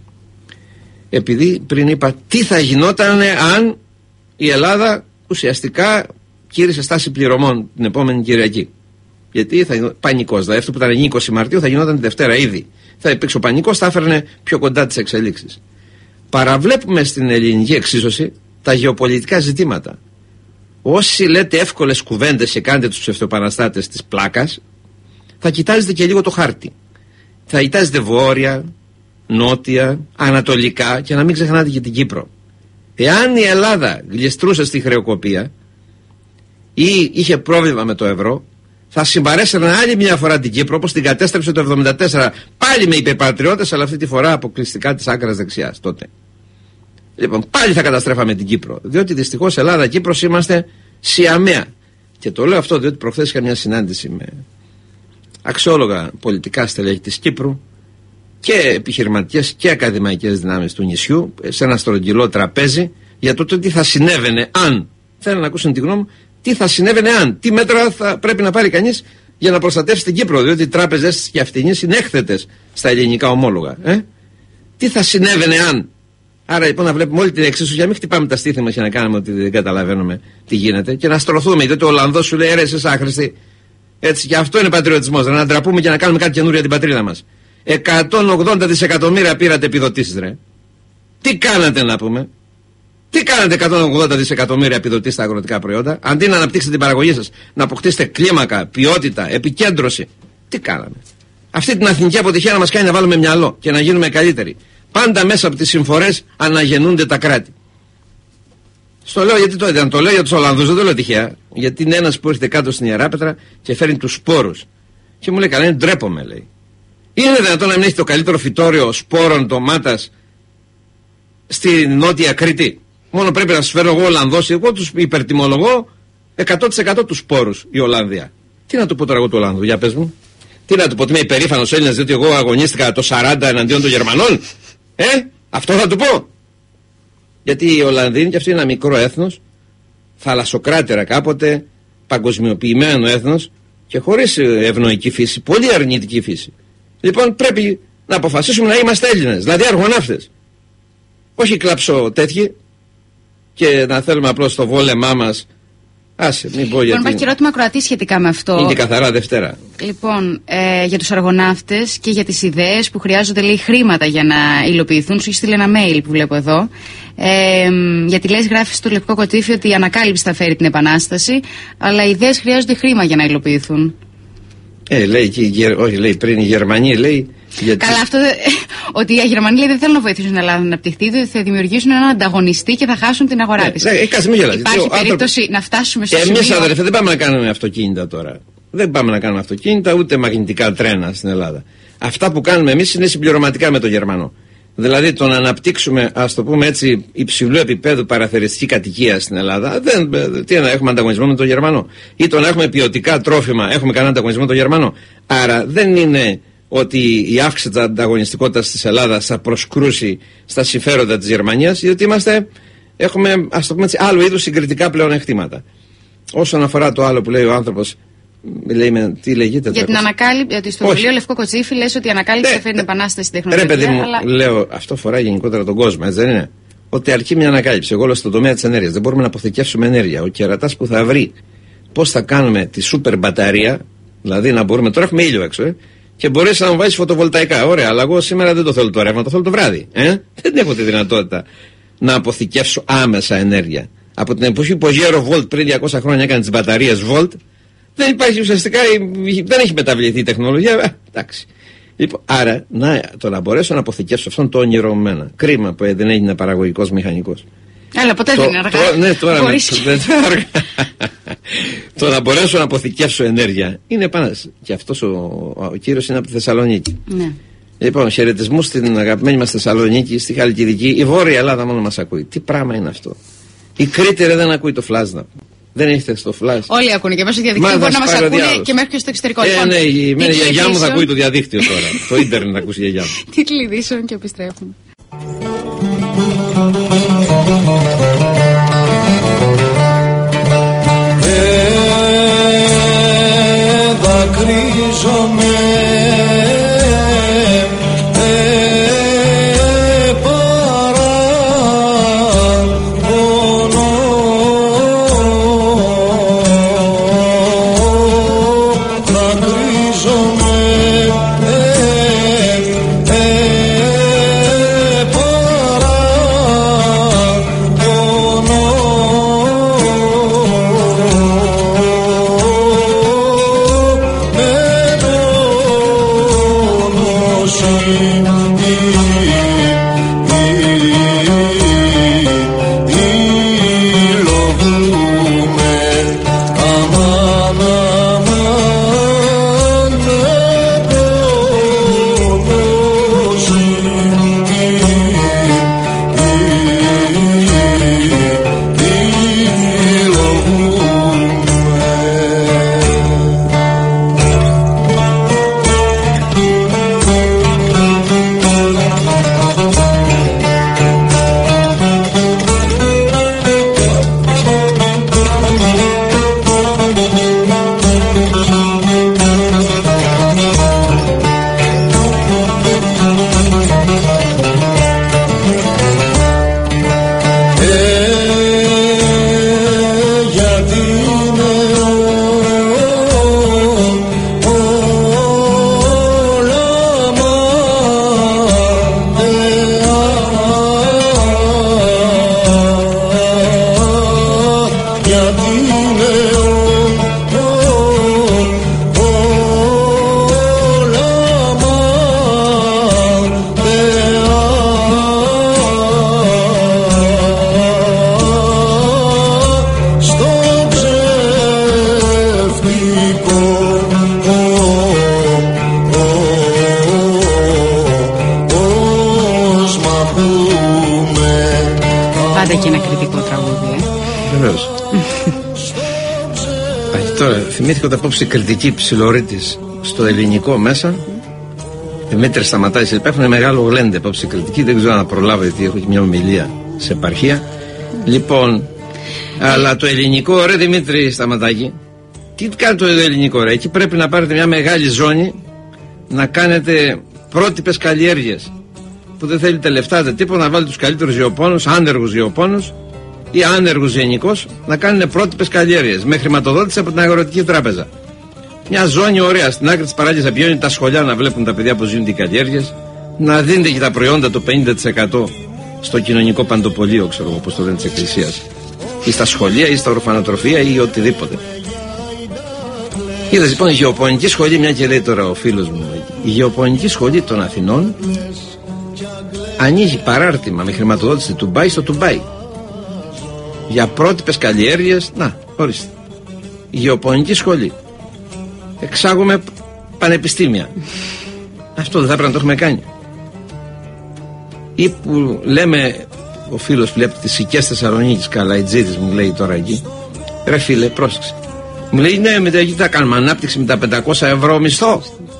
Επειδή πριν είπα τι θα γινόταν αν η Ελλάδα ουσιαστικά κήρυσε στάση πληρωμών την επόμενη Κυριακή. Γιατί θα γινόταν πανικός. Δηλαδή αυτό που ήταν είκοσι Μαρτίου θα γινόταν τη Δευτέρα ήδη. Θα υπήρξε ο πανικός, θα έφερνε πιο κοντά τις εξελίξεις. Παραβλέπουμε στην ελληνική εξίσωση τα γεωπολιτικά ζητήματα. Όσοι λέτε εύκολες κουβέντες και κάνετε τους ψευτοπαναστάτες της πλάκας, θα κοιτάζετε και λίγο το χάρτη. Θα κοιτάζετε βόρεια, νότια, ανατολικά και να μην ξεχνάτε και την Κύπρο. Εάν η Ελλάδα γλιστρούσε στη χρεοκοπία ή είχε πρόβλημα με το ευρώ, θα συμπαρέσαιρνε άλλη μια φορά την Κύπρο, όπως την κατέστρεψε το εβδομήντα τέσσερα, πάλι με υπερπατριώτες, αλλά αυτή τη φορά αποκλειστικά της άκρας δεξιάς τότε. Λοιπόν, πάλι θα καταστρέφαμε την Κύπρο, διότι δυστυχώς Ελλάδα-Κύπρος είμαστε σιαμαία. Και το λέω αυτό διότι προχθές είχα μια συνάντηση με αξιόλογα πολιτικά στελέχη της Κύπρου και επιχειρηματικές και ακαδημαϊκές δυνάμεις του νησιού, σε ένα στρογγυλό τραπέζι, για το τι θα συνέβαινε αν, θέλω να ακούσουν τη γνώμη μου, τι θα συνέβαινε αν, τι μέτρα θα πρέπει να πάρει κανείς για να προστατεύσει την Κύπρο, διότι οι τράπεζες και αυτοί είναι έκθετες στα ελληνικά ομόλογα. Ε? Τι θα συνέβαινε αν. Άρα λοιπόν να βλέπουμε όλη την εξίσωση, για να μην χτυπάμε τα στήθη μας και να κάνουμε ότι δεν καταλαβαίνουμε τι γίνεται και να στρωθούμε. Διότι ο Ολλανδός σου λέει ρε, εσείς άχρηστοι. Έτσι, και αυτό είναι πατριωτισμός. Να ντραπούμε και να κάνουμε κάτι καινούριο για την πατρίδα μας. εκατόν ογδόντα δισεκατομμύρια πήρατε επιδοτήσεις, ρε. Τι κάνατε να πούμε. Τι κάνατε εκατόν ογδόντα δισεκατομμύρια επιδοτήσεις στα αγροτικά προϊόντα, αντί να αναπτύξετε την παραγωγή σας, να αποκτήσετε κλίμακα, ποιότητα, επικέντρωση. Τι κάναμε. Αυτή την αθηνική αποτυχία να μας κάνει να βάλουμε μυαλό και να γίνουμε καλύτεροι. Πάντα μέσα από τις συμφορές αναγεννούνται τα κράτη. Στο λέω γιατί το έδιναν. Το λέω για τους Ολλανδούς, δεν το λέω τυχαία. Γιατί είναι ένας που έρχεται κάτω στην Ιεράπετρα και φέρνει τους σπόρους. Και μου λέει καλά, είναι ντρέπομαι, λέει. Είναι δυνατόν να μην έχει το καλύτερο φυτόριο σπόρων ντομάτας στη Νότια Κρήτη. Μόνο πρέπει να σας φέρω εγώ Ολλανδός, εγώ τους υπερτιμολογώ εκατό τοις εκατό τους σπόρους η Ολλανδία. Τι να του πω τώρα εγώ του Ολλανδού, για πες μου. Τι να του πω, ότι είμαι υπερήφανος Έλληνας διότι εγώ αγωνίστηκα το σαράντα εναντίον των Γερμανών. Ε, αυτό θα του πω. Γιατί οι Ολλανδοί είναι και αυτοί ένα μικρό έθνος, θαλασσοκράτερα κάποτε, παγκοσμιοποιημένο έθνος, και χωρίς ευνοϊκή φύση, πολύ αρνητική φύση. Λοιπόν, πρέπει να αποφασίσουμε να είμαστε Έλληνες, δηλαδή αργοναύτες. Όχι κλαψό τέτοιοι και να θέλουμε απλώς το βόλεμά μας. Άσε, μην πω γιατί. Λοιπόν, υπάρχει και ερώτημα ακροατή σχετικά με αυτό. Είναι και καθαρά Δευτέρα. Λοιπόν, ε, για τους αργοναύτες και για τις ιδέες που χρειάζονται, λέει, χρήματα για να υλοποιηθούν. Σου έχει στείλει ένα mail που βλέπω εδώ. Ε, γιατί λες, γράφει στο Λευκό Κωτήφι ότι η ανακάλυψη θα φέρει την Επανάσταση, αλλά οι ιδέες χρειάζονται χρήμα για να υλοποιηθούν. Ε, λέει, και, όχι, λέει πριν οι Γερμανοί, λέει. Γιατί... Καλά, αυτό ότι οι Γερμανοί, λέει, δεν θέλουν να βοηθήσουν την Ελλάδα να αναπτυχθεί, διότι θα δημιουργήσουν έναν ανταγωνιστή και θα χάσουν την αγορά της. Ναι, ναι, κάτσε, μην γελάς. Υπάρχει άνθρωπο... περίπτωση να φτάσουμε στο σημείο. Εμείς, σημείο... αδερφέ, δεν πάμε να κάνουμε αυτοκίνητα τώρα. Δεν πάμε να κάνουμε αυτοκίνητα ούτε μαγνητικά τρένα στην Ελλάδα. Αυτά που κάνουμε εμείς είναι συμπληρωματικά με το Γερμανό. Δηλαδή το να αναπτύξουμε, ας το πούμε έτσι, υψηλού επίπεδου παραθεριστική κατοικία στην Ελλάδα, δεν, τι να έχουμε ανταγωνισμό με το Γερμανό. Ή το να έχουμε ποιοτικά τρόφιμα, έχουμε κανένα ανταγωνισμό με το Γερμανό. Άρα δεν είναι ότι η αύξηση της ανταγωνιστικότητας της Ελλάδας θα προσκρούσει στα συμφέροντα της Γερμανίας, διότι είμαστε, έχουμε, ας το πούμε έτσι, άλλου είδους συγκριτικά πλεονεκτήματα. Όσον αφορά το άλλο που λέει ο άνθρωπος, λέει με, τι λέγεται. Για την ανακάλυψη, γιατί στο βιβλίο Λευκό Κοτσίφι λες ότι η ανακάλυψη θα φέρει την επανάσταση στην τεχνολογία. Ρε παιδί μου, αλλά... λέω, αυτό φορά γενικότερα τον κόσμο, έτσι δεν είναι? Ότι αρκεί μια ανακάλυψη. Εγώ λέω στον τομέα της ενέργειας. Δεν μπορούμε να αποθηκεύσουμε ενέργεια. Ο κερατάς που θα βρει πώς θα κάνουμε τη σούπερ μπαταρία, δηλαδή να μπορούμε. Τώρα έχουμε ήλιο έξω, ε, και μπορείς να μου βάζεις φωτοβολταϊκά. Ωραία, αλλά εγώ σήμερα δεν το θέλω το ρεύμα, το θέλω το βράδυ. Ε? Δεν έχω τη δυνατότητα να αποθηκεύσω άμεσα ενέργεια. Από την εποχή που ο Γέρο Βολτ πριν διακόσια χρόνια έκανε τις μπαταρίες Βολτ, δεν υπάρχει ουσιαστικά, δεν έχει μεταβληθεί η τεχνολογία. Ε, εντάξει. Λοιπόν, άρα, να, το να μπορέσω να αποθηκεύσω αυτόν το όνειρο με μένα. Κρίμα που δεν έγινε παραγωγικός μηχανικός. Αλλά ποτέ το, δεν είναι αργά. Το, ναι, τώρα Μπορείς... με, δεν είναι αργά. Το να μπορέσω να αποθηκεύσω ενέργεια είναι επανάσταση. Και αυτός ο, ο, ο κύριος είναι από τη Θεσσαλονίκη. Ναι. Λοιπόν, χαιρετισμούς στην αγαπημένη μας Θεσσαλονίκη, στη Χαλκιδική. Η Βόρεια Ελλάδα μόνο μας ακούει. Τι πράγμα είναι αυτό? Η Κρήτη δεν ακούει το φλάσνα. Δεν έχετε στο φλάσ. Όλοι ακούνε και μέσω διαδικτύου μπορεί να μας ακούνε και μέχρι και στο εξωτερικό. Ε, λοιπόν, ναι, η γιαγιά μου θα ακούει το διαδίκτυο τώρα. Το ίντερνετ θα ακούσει η γιαγιά μου. Τίτλοι ειδήσεων και επιστρέφουμε. Ε, δακρύζομαι. Θυμήθηκα ότι απόψε η κριτική ψιλορίτης στο ελληνικό μέσα. Δημήτρη Σταματάκης, υπάρχουν μεγάλο γλέντε απόψε κριτική. Δεν ξέρω να προλάβω γιατί έχω μια ομιλία σε επαρχία. Λοιπόν, αλλά το ελληνικό, ρε Δημήτρη Σταματάκη, Τι κάνει το ελληνικό, ρε? Εκεί πρέπει να πάρετε μια μεγάλη ζώνη, να κάνετε πρότυπες καλλιέργειες που δεν θέλετε λεφτά, δεν τίποτα, να βάλετε τους καλύτερους γεωπόνους, άνεργους γεωπόνους ή άνεργους γενικώς, να κάνουν πρότυπες καλλιέργειες με χρηματοδότηση από την Αγροτική Τράπεζα. Μια ζώνη ωραία στην άκρη της παράλιας, να πηγαίνουν τα σχολιά να βλέπουν τα παιδιά που ζουν οι καλλιέργειες, να δίνετε και τα προϊόντα το πενήντα τοις εκατό στο κοινωνικό παντοπολείο, ξέρω εγώ πώς το λένε, της Εκκλησίας, ή στα σχολεία ή στα ορφανοτροφεία ή οτιδήποτε. Είδες λοιπόν η γεωπονική σχολή, μια και λέει τώρα ο φίλος μου, η γεωπονική σχολή των Αθηνών ανοίγει παράρτημα με χρηματοδότηση του Ντουμπάι στο Ντουμπάι για πρότυπες καλλιέργειες. Να, ορίστε, η γεωπονική σχολή. Εξάγουμε πανεπιστήμια. Αυτό δεν θα πρέπει να το έχουμε κάνει? Ή που λέμε, ο φίλος που λέει από τις Σικές Θεσσαλονίκης, Καλαϊτζίδης, μου λέει τώρα εκεί, ρε φίλε, πρόσεξε, μου λέει ναι, μετά εκεί θα κάνουμε ανάπτυξη με τα πεντακόσια ευρώ μισθό.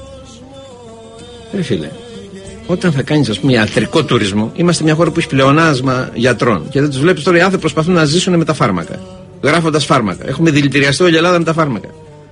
Ρε φίλε, όταν θα κάνεις, ας πούμε, ιατρικό τουρισμό, είμαστε μια χώρα που έχει πλεονάσμα γιατρών και δεν τους βλέπεις τώρα, οι άνθρωποι προσπαθούν να ζήσουν με τα φάρμακα, γράφοντας φάρμακα. Έχουμε δηλητηριαστεί όλη η Ελλάδα με τα φάρμακα.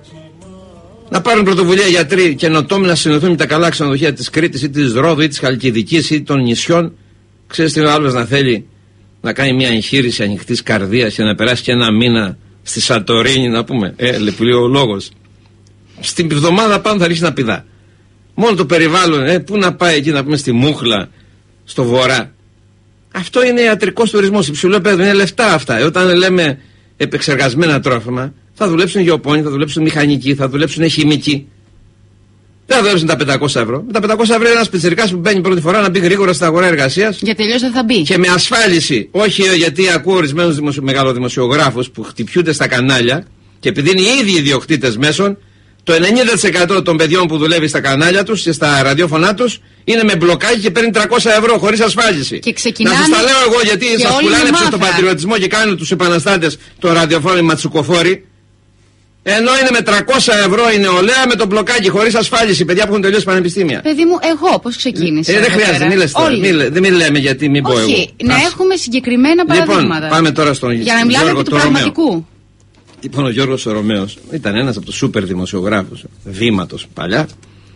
Να πάρουν πρωτοβουλία γιατροί καινοτόμοι να συνοδευτούν με τα καλά ξενοδοχεία της Κρήτης ή της Ρόδου ή της Χαλκιδικής ή των νησιών. Ξέρεις τι ο άλλος να θέλει να κάνει μια εγχείρηση ανοιχτής καρδίας και να περάσει και ένα μήνα στη Σαντορίνη, να πούμε. Ε, λέει ο λόγος. Στην εβδομάδα πάνω θα ρίξει να πηδά. Μόνο το περιβάλλον, ε, πού να πάει εκεί, να πούμε, στη Μούχλα, στο βορρά. Αυτό είναι ιατρικός τουρισμός, υψηλό επίπεδο, είναι λεφτά αυτά. Ε, όταν λέμε επεξεργασμένα τρόφιμα, θα δουλέψουν γεωπόνοι, θα δουλέψουν μηχανικοί, θα δουλέψουν χημικοί. Δεν θα δουλέψουν τα πεντακόσια ευρώ. Με τα πεντακόσια ευρώ ένας πιτσιρικάς που μπαίνει πρώτη φορά να μπει γρήγορα στην αγορά εργασίας. Γιατί αλλιώς δεν θα μπει. Και με ασφάλιση. Όχι γιατί ακούω ορισμένους δημοσιο... μεγαλοδημοσιογράφους που χτυπιούνται στα κανάλια και επειδή είναι οι ίδιοι ιδιοκτήτες μέσων, το ενενήντα τοις εκατό των παιδιών που δουλεύει στα κανάλια τους και στα ραδιόφωνά τους είναι με μπλοκάκι και παίρνει τριακόσια ευρώ χωρίς ασφάλιση. Και ξεκινάνε... Να σας τα λέω εγώ γιατί σας πουλάνε στον πατριωτισμό και κάνουν τους επαναστάτες το ραδιοφώνο ματσουκοφόροι. Ενώ είναι με τριακόσια ευρώ η νεολαία με το μπλοκάκι χωρίς ασφάλιση, παιδιά που έχουν τελειώσει πανεπιστήμια. Παιδί μου, εγώ πώς ξεκίνησα. Ε, δεν χρειάζεται, μην λες τώρα. Δεν μην λέμε γιατί, μην πω εγώ. Όχι, να Ας... έχουμε συγκεκριμένα παραδείγματα. Λοιπόν, πάμε τώρα στον για να μιλάμε και του πραγματικού. Λοιπόν, ο Γιώργος ο Ρωμαίος ήταν ένας από τους σούπερ δημοσιογράφους βήματος παλιά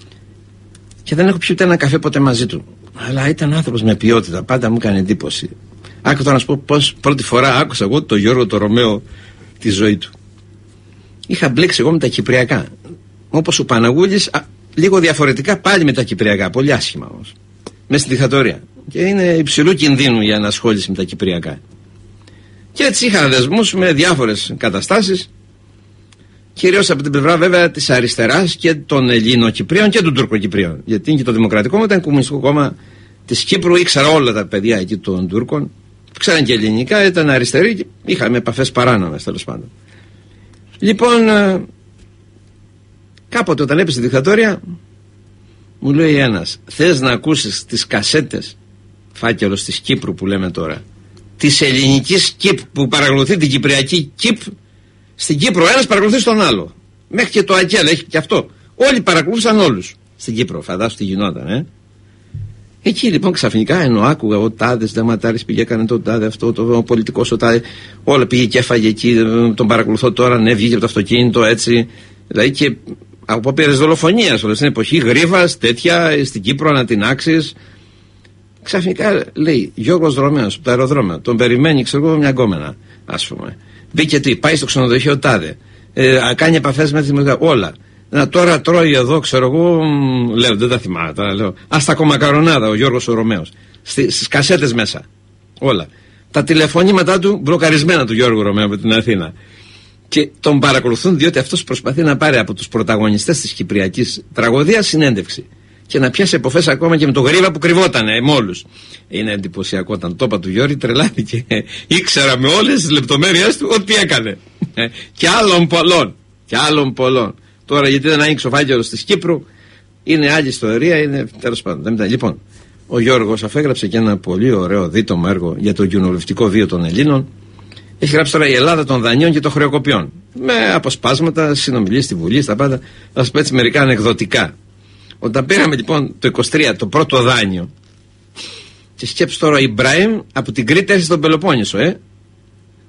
και δεν έχω πιει ούτε ένα καφέ ποτέ μαζί του. Αλλά ήταν άνθρωπος με ποιότητα, πάντα μου έκανε εντύπωση. Άκου τώρα να σου πω πώς πρώτη φορά άκουσα εγώ τον Γιώργο το Ρωμαίο τη ζωή του. Είχα μπλέξει εγώ με τα κυπριακά. Όπως ο Παναγούλης, α, λίγο διαφορετικά πάλι με τα κυπριακά. Πολύ άσχημα όμως. Μέσα στη δικτατορία. Και είναι υψηλού κινδύνου η ανασχόληση με τα κυπριακά. Και έτσι είχα δεσμούς με διάφορες καταστάσεις. Κυρίως από την πλευρά βέβαια της αριστεράς και των Ελληνοκυπρίων και των Τουρκοκυπρίων. Γιατί και το Δημοκρατικό μου ήταν κομμουνιστικό κόμμα της Κύπρου. Ήξερα όλα τα παιδιά εκεί των Τούρκων. Ξέραν και ελληνικά, ήταν αριστεροί και είχαμε επαφές παράνομες τέλος πάντων. Λοιπόν, κάποτε όταν έπεσε η δικτατορία, μου λέει ένας, θες να ακούσεις τις κασέτες, φάκελος της Κύπρου που λέμε τώρα, της ελληνικής ΚΙΠ που παρακολουθεί την κυπριακή ΚΙΠ, στην Κύπρο ένας παρακολουθεί στον άλλο. Μέχρι και το ΑΚΕΛ έχει και αυτό. Όλοι παρακολουθούσαν όλους στην Κύπρο, φαντάσου τι γινόταν, ε. Εκεί λοιπόν ξαφνικά ενώ άκουγα ο τάδες δεματάρης πήγε έκανε το τάδε αυτό, το ο πολιτικός ο τάδε, όλα πήγε και έφαγε εκεί, τον παρακολουθώ τώρα, ναι, βγήκε από το αυτοκίνητο έτσι. Δηλαδή και από πήρες δολοφονίας όλη στην εποχή, Γρίβας, τέτοια, στην Κύπρο ανατινάξεις. Ξαφνικά λέει Γιώργος Ρωμαίος από το αεροδρόμιο, τον περιμένει, ξέρω εγώ, μια γκόμενα, ας πούμε. Μπήκε τι, πάει στο ξενοδοχείο τάδε, ε, κάνει επαφές με τη δημοσιογραφία, όλα. Να τώρα τρώει εδώ, ξέρω εγώ, λέω, δεν τα θυμάμαι τώρα, λέω. Άστα κομμακαρονάδα ο Γιώργος ο Ρωμαίος. Στις κασέτες μέσα. Όλα. Τα τηλεφωνήματά του μπλοκαρισμένα του Γιώργου Ρωμαίου από την Αθήνα. Και τον παρακολουθούν διότι αυτός προσπαθεί να πάρει από τους πρωταγωνιστές της κυπριακής τραγωδίας συνέντευξη. Και να πιάσει επαφές ακόμα και με τον Γρίβα που κρυβότανε με όλους. Είναι εντυπωσιακό όταν το είπα του Γιώργη, τρελάθηκε. Ήξερα με όλες τις λεπτομέρειες του ό,τι έκανε. Και άλλων πολλών. Και άλλων πολλών. Τώρα γιατί δεν άνοιξε ο φάκελος της Κύπρου είναι άλλη ιστορία, είναι τέλος πάντων. Λοιπόν, ο Γιώργος αφέγραψε και ένα πολύ ωραίο δίτομο έργο για το κοινοβουλευτικό βίο των Ελλήνων. Έχει γράψει τώρα η Ελλάδα των δανείων και των χρεοκοπιών. Με αποσπάσματα, συνομιλίες στη Βουλή, στα πάντα. Θα σας πω έτσι μερικά ανεκδοτικά. Όταν πήραμε λοιπόν το είκοσι τρία το πρώτο δάνειο, και σκέψου τώρα ο Ιμπραήμ από την Κρήτη έρχεται στον Πελοπόννησο, ε.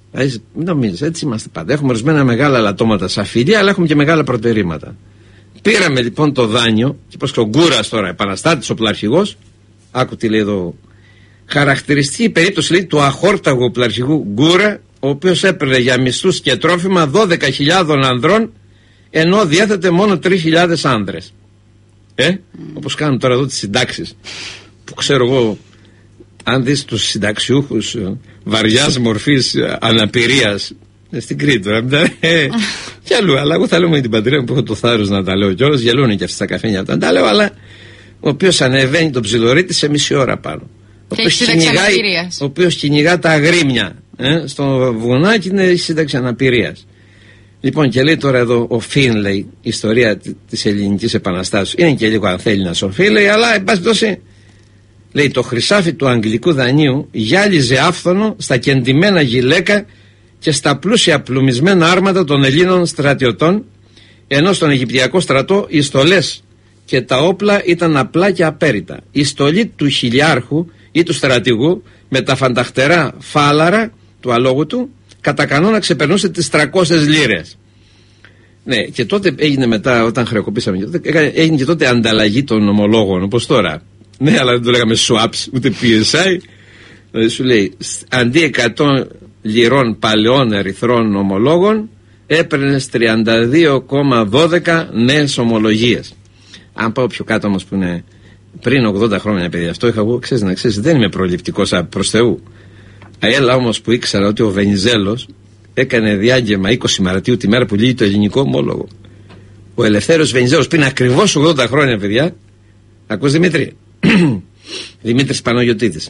Δηλαδή, μην νομίζεις, έτσι είμαστε πάντα. Έχουμε ορισμένα μεγάλα λατώματα σαν φίλια, αλλά έχουμε και μεγάλα προτερήματα. Πήραμε λοιπόν το δάνειο, και πως και ο Γκούρας τώρα, επαναστάτης, ο πλαρχηγός, άκου τι λέει εδώ. Χαρακτηριστική η περίπτωση, λέει, του αχόρταγου πλαρχηγού Γκούρα, ο οποίος έπαιρνε για μισθούς και τρόφιμα δώδεκα χιλιάδων ανδρών, ενώ διέθετε μόνο τρεις χιλιάδες άνδρες. Ε, mm. όπως κάνουν τώρα εδώ τις συντάξεις, που ξέρω εγώ, αν δεις τους συνταξιούχους βαριάς μορφής αναπηρίας, στην Κρήτη τώρα, ε, κι αλλού, αλλά εγώ θα λέω με την πατρίδα μου που έχω το θάρρος να τα λέω κιόλας, γελούν και αυτοί στα καφένια όταν τα λέω, αλλά ο οποίος ανεβαίνει τον ψιλορίτη σε μισή ώρα πάνω. Ο οποίος, κυνηγάει, ο οποίος κυνηγά τα αγρίμια ε, στο βουνάκι, είναι σύνταξη αναπηρίας. Λοιπόν, και λέει τώρα εδώ ο Φίνλεϊ, η ιστορία της ελληνικής επαναστάσεως. Είναι και λίγο αν θέλει να σοφεί, λέει, αλλά εν πάση πτώση, λέει, το χρυσάφι του αγγλικού δανείου γυάλιζε άφθονο στα κεντυμένα γυλαίκα και στα πλούσια πλουμισμένα άρματα των Ελλήνων στρατιωτών, ενώ στον Αιγυπτιακό στρατό οι στολές και τα όπλα ήταν απλά και απέριτα. Η στολή του χιλιάρχου ή του στρατηγού με τα φανταχτερά φάλαρα του αλόγου του κατά κανόνα ξεπερνούσε τις τριακόσιες λίρες. Ναι, και τότε έγινε μετά, όταν χρεοκοπήσαμε, έγινε και τότε ανταλλαγή των ομολόγων, όπως τώρα. Ναι, αλλά δεν το λέγαμε swaps, ούτε πι ες άι. Δηλαδή σου λέει, αντί εκατό λιρών παλαιών ερυθρών ομολόγων, έπαιρνες τριάντα δύο κόμμα δώδεκα νέες ομολογίες. Αν πάω πιο κάτω όμως που είναι πριν ογδόντα χρόνια, παιδιά, αυτό είχα εγώ, ξέρεις να ξέρεις, δεν είμαι προληπτικός προς Θεού. Έλα όμως που ήξερα ότι ο Βενιζέλος έκανε διάγγελμα είκοσι Μαρτίου, τη μέρα που λύγει το ελληνικό ομόλογο. Ο Ελευθέριος Βενιζέλος πριν ακριβώς ογδόντα χρόνια, παιδιά, ακούς Δημήτρη, Δημήτρης Παναγιωτίδης,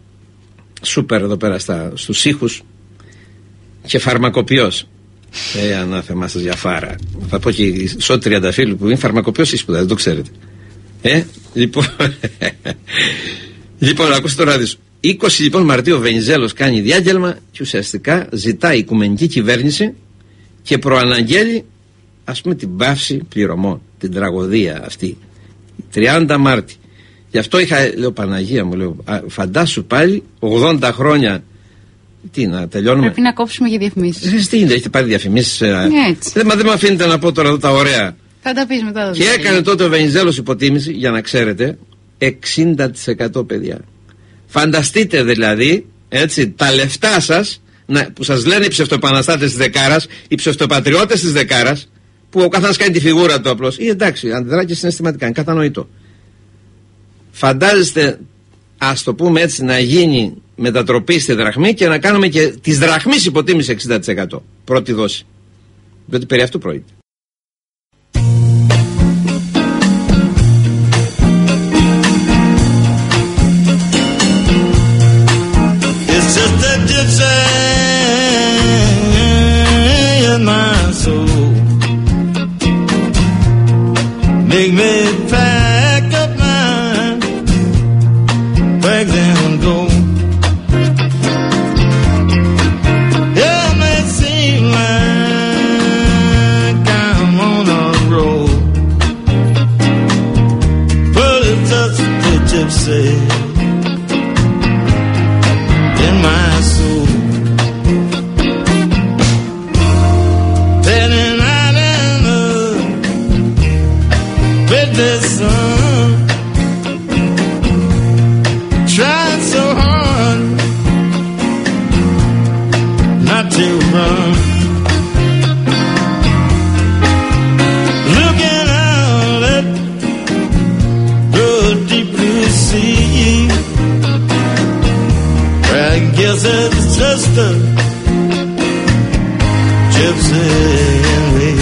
σούπερ εδώ πέρα στα, στους ήχους και φαρμακοποιός. Ε, ανάθεμά σας για φάρα. Θα πω και στο Τριανταφύλλου που είναι φαρμακοποιός ή σπουδάζει, δεν το ξέρετε. Ε, λοιπόν, λοιπόν, ακούστε τώρα δεις. είκοσι λοιπόν Μαρτίου ο Βενιζέλος κάνει διάγγελμα και ουσιαστικά ζητάει η οικουμενική κυβέρνηση και προαναγγέλει, ας πούμε, την πάυση πληρωμών, την τραγωδία αυτή. τριάντα Μάρτη. Γι' αυτό είχα, λέω, Παναγία μου, λέω, φαντάσου πάλι ογδόντα χρόνια. Τι, να τελειώνουμε. Πρέπει να κόψουμε για διαφημίσεις. Τι είναι, έχετε πάρει διαφημίσεις. Δεν με αφήνετε να πω τώρα εδώ τα ωραία. Θα τα πεις μετά. Και έκανε τότε ο Βενιζέλος υποτίμηση, για να ξέρετε, εξήντα τοις εκατό, παιδιά. Φανταστείτε δηλαδή, έτσι, τα λεφτά σας να, που σας λένε οι ψευτοεπαναστάτες της Δεκάρας, οι ψευτοπατριώτες της Δεκάρας, που ο καθένας κάνει τη φιγούρα του απλώς. Ή εντάξει, αντιδρά και συναισθηματικά, είναι κατανοητό. Φαντάζεστε, ας το πούμε έτσι, να γίνει μετατροπή στη δραχμή και να κάνουμε και της δραχμής υποτίμηση εξήντα τοις εκατό. Πρώτη δόση. Διότι περί αυτού πρόκειται. Make me pack up my bags and go. Yeah, it may seem like I'm on a roll, but it's just the gypsy in my soul. Standing out in the the sun, trying so hard not to run, looking out at the deep blue sea. I guess it's just a gypsy in me.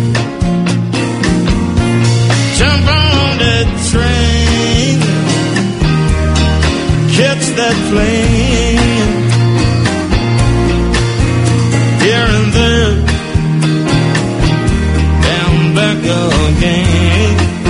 Jump on that train, catch that plane, here and there, down back again.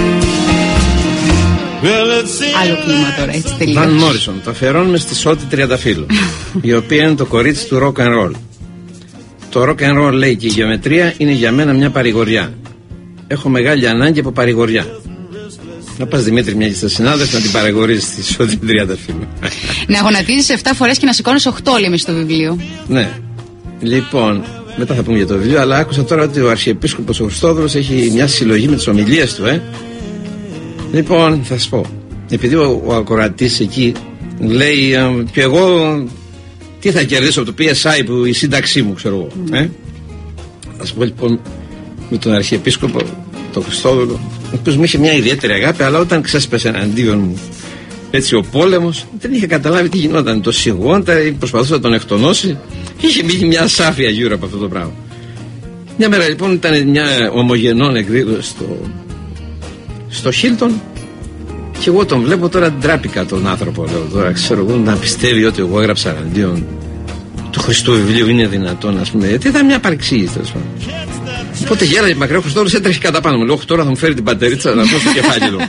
Well, it seems άλλο κλίμα τώρα, έτσι τελείως. Βαν Μόρισον, το αφιερώνουμε στη Σώτη Τριανταφύλλου, η οποία είναι το κορίτσι του rock and roll. Το rock and roll, λέει, και η γεωμετρία είναι για μένα μια παρηγοριά. Έχω μεγάλη ανάγκη από παρηγοριά. Να πας, Δημήτρη, μια και στα συνάδελφα να την παρηγορείς στη Σώτη Τριανταφύλλου. Να γονατίζεις επτά φορές και να σηκώνεις οκτώ, λέμε στο βιβλίο. Ναι. Λοιπόν, μετά θα πούμε για το βιβλίο, αλλά άκουσα τώρα ότι ο Αρχιεπίσκοπος ο Χριστόδουλος έχει μια συλλογή με τις ομιλίες του, ε. Λοιπόν, θα σας πω, επειδή ο, ο ακροατής εκεί λέει ε, και εγώ τι θα κερδίσω από το πι ες άι που η σύνταξή μου, ξέρω εγώ, mm. ε. Θα σας πω λοιπόν με τον Αρχιεπίσκοπο, τον Χριστόδουλο, ο οποίος μου είχε μια ιδιαίτερη αγάπη, αλλά όταν ξέσπασε εναντίον μου έτσι ο πόλεμος, δεν είχε καταλάβει τι γινόταν. Το σιγόντα, προσπαθούσε να τον εκτονώσει. Είχε μείνει μια ασάφεια γύρω από αυτό το πράγμα. Μια μέρα λοιπόν ήταν μια ομογενών εκδήλωση στο, στο Χίλτον και εγώ τον βλέπω τώρα, ντράπηκα τον άνθρωπο. Λέω τώρα, ξέρω εγώ, να πιστεύει ότι εγώ έγραψα εναντίον του Χριστού βιβλίου, είναι δυνατόν, ας πούμε. Γιατί ήταν μια παρεξήγηση, τέλος πάντων. Οπότε γέλαγε μακριά ο Χριστόδουλος, έτρεχε κατά πάνω μου. Λέω, τώρα θα μου φέρει την πατερίτσα να πω στο κεφάλι του.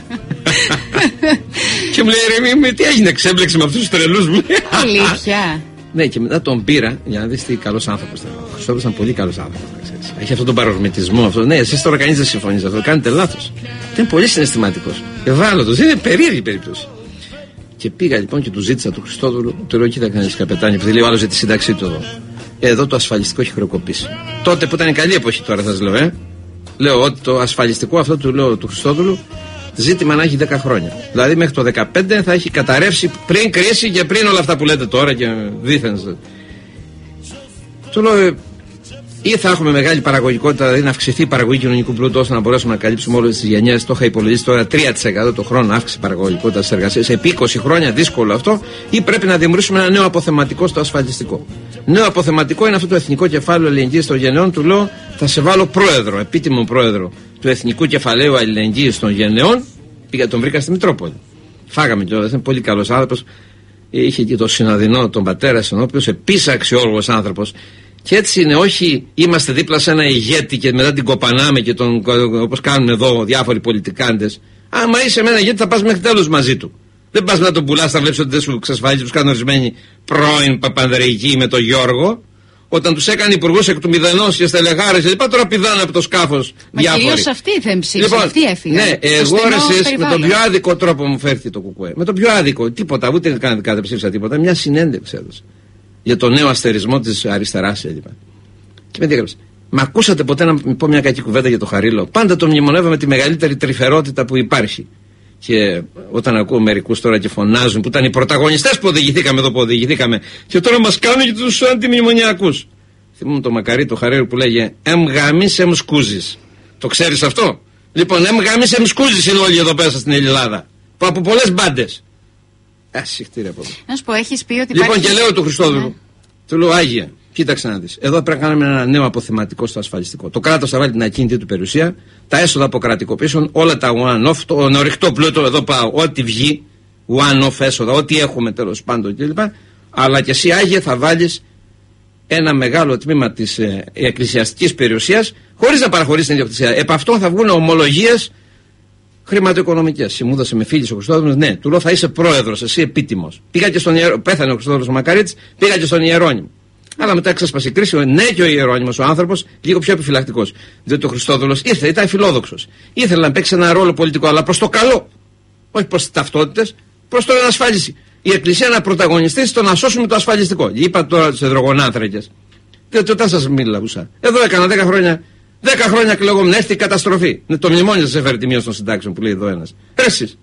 Και μου λέει, ρε, τι έγινε, ξέμπλεξε με αυτούς τους τρελούς μου. Αλήθεια. Ναι, και μετά τον πήρα για να δεις τι καλός άνθρωπος ήταν. Ο Χριστόδουλος ήταν πολύ καλός άνθρωπος. Έχει αυτόν τον παρορμητισμό. Αυτό. Ναι, εσείς τώρα κανείς δεν συμφωνεί σε αυτό. Κάνετε λάθος. Ήταν πολύ συναισθηματικός. Ευάλωτος. Είναι περίεργη περίπτωση. Και πήγα λοιπόν και του ζήτησα του Χριστόδουλου. Του λέω, κοίτα κανείς καπετάνι, επειδή λέει ο άλλος για τη σύνταξή του εδώ. Εδώ το ασφαλιστικό έχει χρεοκοπήσει. Τότε που ήταν η καλή εποχή, τώρα θα σας λέω, ε. Λέω ότι το ασφαλιστικό αυτό του λέω του Χριστόδουλου ζήτημα να έχει δέκα χρόνια. Δηλαδή μέχρι το δεκαπέντε θα έχει καταρρεύσει πριν κρίση και πριν όλα αυτά που λέτε τώρα και δίθεν. Του λέω, ή θα έχουμε μεγάλη παραγωγικότητα, δηλαδή να αυξηθεί η παραγωγή κοινωνικού πλούτου ώστε να μπορέσουμε να καλύψουμε όλες τις γενιές. Το είχα υπολογίσει τώρα τρία τοις εκατό το χρόνο αύξηση παραγωγικότητα της εργασίας. Επί είκοσι χρόνια δύσκολο αυτό, ή πρέπει να δημιουργήσουμε ένα νέο αποθεματικό στο ασφαλιστικό. Νέο αποθεματικό είναι αυτό το εθνικό κεφάλαιο αλληλεγγύης των γενεών. Του λέω, θα σε βάλω πρόεδρο, επίτιμο πρόεδρο του Εθνικού Κεφαλαίου Αλληλεγγύης των Γενεών. Πήγα, τον βρήκα στη Μητρόπολη. Φάγαμε κιόλας, είναι πολύ καλός άνθρωπος. Είχε και το συναδεινό, τον πατέρα, ο οποίος επίσης αξιόλογος άνθρωπος. Και έτσι είναι, όχι είμαστε δίπλα σε ένα ηγέτη και μετά την κοπανάμε και τον, όπως κάνουν εδώ διάφοροι πολιτικάντες. Άμα είσαι με ένα ηγέτη θα πας μέχρι τέλος μαζί του. Δεν πας να τον πουλάς, θα βλέπεις ότι δεν σου εξασφαλίζει, τους κάνουν ορισμένοι πρώην Παπανδρεϊκοί με τον Γιώργο. Όταν τους έκανε υπουργούς εκ του μηδενός και στελεχάρες και λοιπά, τώρα πηδάνε από το σκάφος διάφοροι. Μα κυρίως αυτοί δεν ψήφισαν, λοιπόν, αυτοί έφυγαν. Ναι, εγώ εσείς με τον πιο άδικο τρόπο μου φέρθηκε το κουκουέ. Με τον πιο άδικο, τίποτα, ούτε καν δεν ψήφισα τίποτα. Μια συνέντευξη έδωσε για τον νέο αστερισμό της αριστεράς και λοιπά. Και με διέγραψε. Μα ακούσατε ποτέ να πω μια κακή κουβέντα για το Χαρίλαο? Πάντα το μνημονεύω με τη μεγαλύτερη τρυφερότητα που υπάρχει. Και όταν ακούω μερικούς τώρα και φωνάζουν που ήταν οι πρωταγωνιστές που οδηγηθήκαμε εδώ που οδηγηθήκαμε, και τώρα μας κάνουν και τους αντιμνημονιακούς. Θυμούμαι το μακαρί του Χαρίλαου που λέγε Εμ γαμίς εμ σκούζεις. Το ξέρεις αυτό? Λοιπόν, εμ γαμίς εμ σκούζεις είναι όλοι εδώ πέρα στην Ελλάδα. Που από πολλές μπάντες. Α, συχτήρια από εδώ. Να σου πω, έχεις πει ότι. Λοιπόν, υπάρχει... και λέω του Χριστόδουλου, ναι. Του λέω, Άγια, κοίταξε να δεις. Εδώ πρέπει να κάνουμε ένα νέο αποθεματικό στο ασφαλιστικό. Το κράτος θα βάλει την ακίνητη του περιουσία, τα έσοδα από κρατικοποίησεων, όλα τα one-off, το ανορρικτό πλούτο, εδώ πάω, ό,τι βγει, one-off έσοδα, ό,τι έχουμε τέλος πάντων κλπ. Αλλά και εσύ, Άγια, θα βάλεις ένα μεγάλο τμήμα της ε, εκκλησιαστικής περιουσίας, χωρίς να παραχωρήσεις την ιδιοκτησία. Επ' αυτό θα βγουν ομολογίες χρηματοοικονομικές. Συμμούδασε με φίλη ο Χριστόδουλος, ναι, του λέω θα είσαι πρόεδρος, εσύ επίτιμος. Πήγα και στον Ιερό... Πέθανε ο Χριστόδουλος ο Μακαρίτης, πήγα και στον Ιερώνυμο. Αλλά μετά ξέσπασε η κρίση, ναι, και ο Ιερώνυμος, ο άνθρωπος, λίγο πιο επιφυλακτικός. Διότι ο Χριστόδουλος ήρθε, ήταν φιλόδοξος. Ήθελε να παίξει ένα ρόλο πολιτικό, αλλά προς το καλό. Όχι προς τις ταυτότητες, προς την ασφάλιση. Η Εκκλησία να πρωταγωνιστεί στο να σώσουμε το ασφαλιστικό. Είπα τώρα στους εδρογονάνθρακες. Διότι όταν σας μίλαγουσα, εδώ έκανα δέκα χρόνια. Δέκα χρόνια κλεγόμουν, έρθει η καταστροφή. Το μνημόνιο σας έφερε τη μείωση των συντάξεων που λέει εδώ ένας. Εσείς.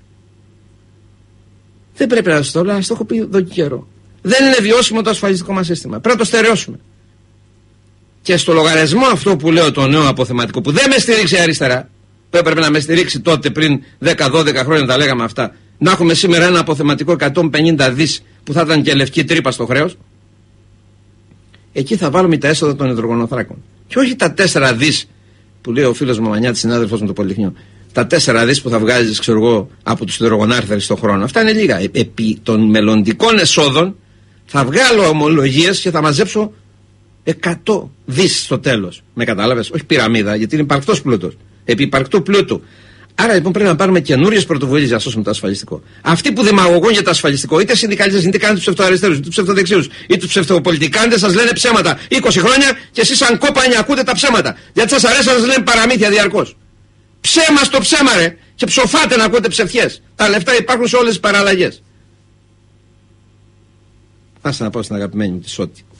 Δεν πρέπει να σας το λέω, αλλά το έχω πει εδώ και καιρό. Δεν είναι βιώσιμο το ασφαλιστικό μας σύστημα. Πρέπει να το στερεώσουμε. Και στο λογαριασμό αυτό που λέω το νέο αποθεματικό, που δεν με στηρίξει αριστερά, που έπρεπε να με στηρίξει τότε πριν δέκα δώδεκα χρόνια, τα λέγαμε αυτά, να έχουμε σήμερα ένα αποθεματικό εκατόν πενήντα δις που θα ήταν και λευκή τρύπα στο χρέος. Εκεί θα βάλουμε τα έσοδα των υδρογονοθράκων. Και όχι τα τέσσερα δις που λέει ο φίλος μου Μανιάτης, συνάδελφος μου το Πολυτεχνείο. Τα τέσσερα δις που θα βγάζεις, ξέρω εγώ, από τους υδρογονάνθρακες στον χρόνο. Αυτά είναι λίγα. Επί των μελλοντικών εσόδων θα βγάλω ομολογίες και θα μαζέψω εκατό δις στο τέλος. Με κατάλαβες? Όχι πυραμίδα, γιατί είναι υπαρκτός πλούτος. Επί υπαρκτού πλούτου. Άρα λοιπόν πρέπει να πάρουμε καινούριες πρωτοβουλίες για να σώσουμε το ασφαλιστικό. Αυτοί που δημαγωγούν για το ασφαλιστικό, είτε συνδικαλιστές, είτε κάνουν τους ψευτοαριστερούς, είτε τους ψευτοδεξιούς, είτε τους ψευτοπολιτικάντες, σας λένε ψέματα είκοσι χρόνια και εσείς σαν κόπανοι ακούτε τα ψέματα. Γιατί σας αρέσει να σας λένε παραμύθια διαρκώς. Ψέμα στο ψέμα, ρε! Και ψοφάτε να ακούτε ψευτιές. Τα λεφτά υπάρχουν σε όλες τις παραλλαγές. Άσε να πάω στην αγαπημένη μου τη Σότη.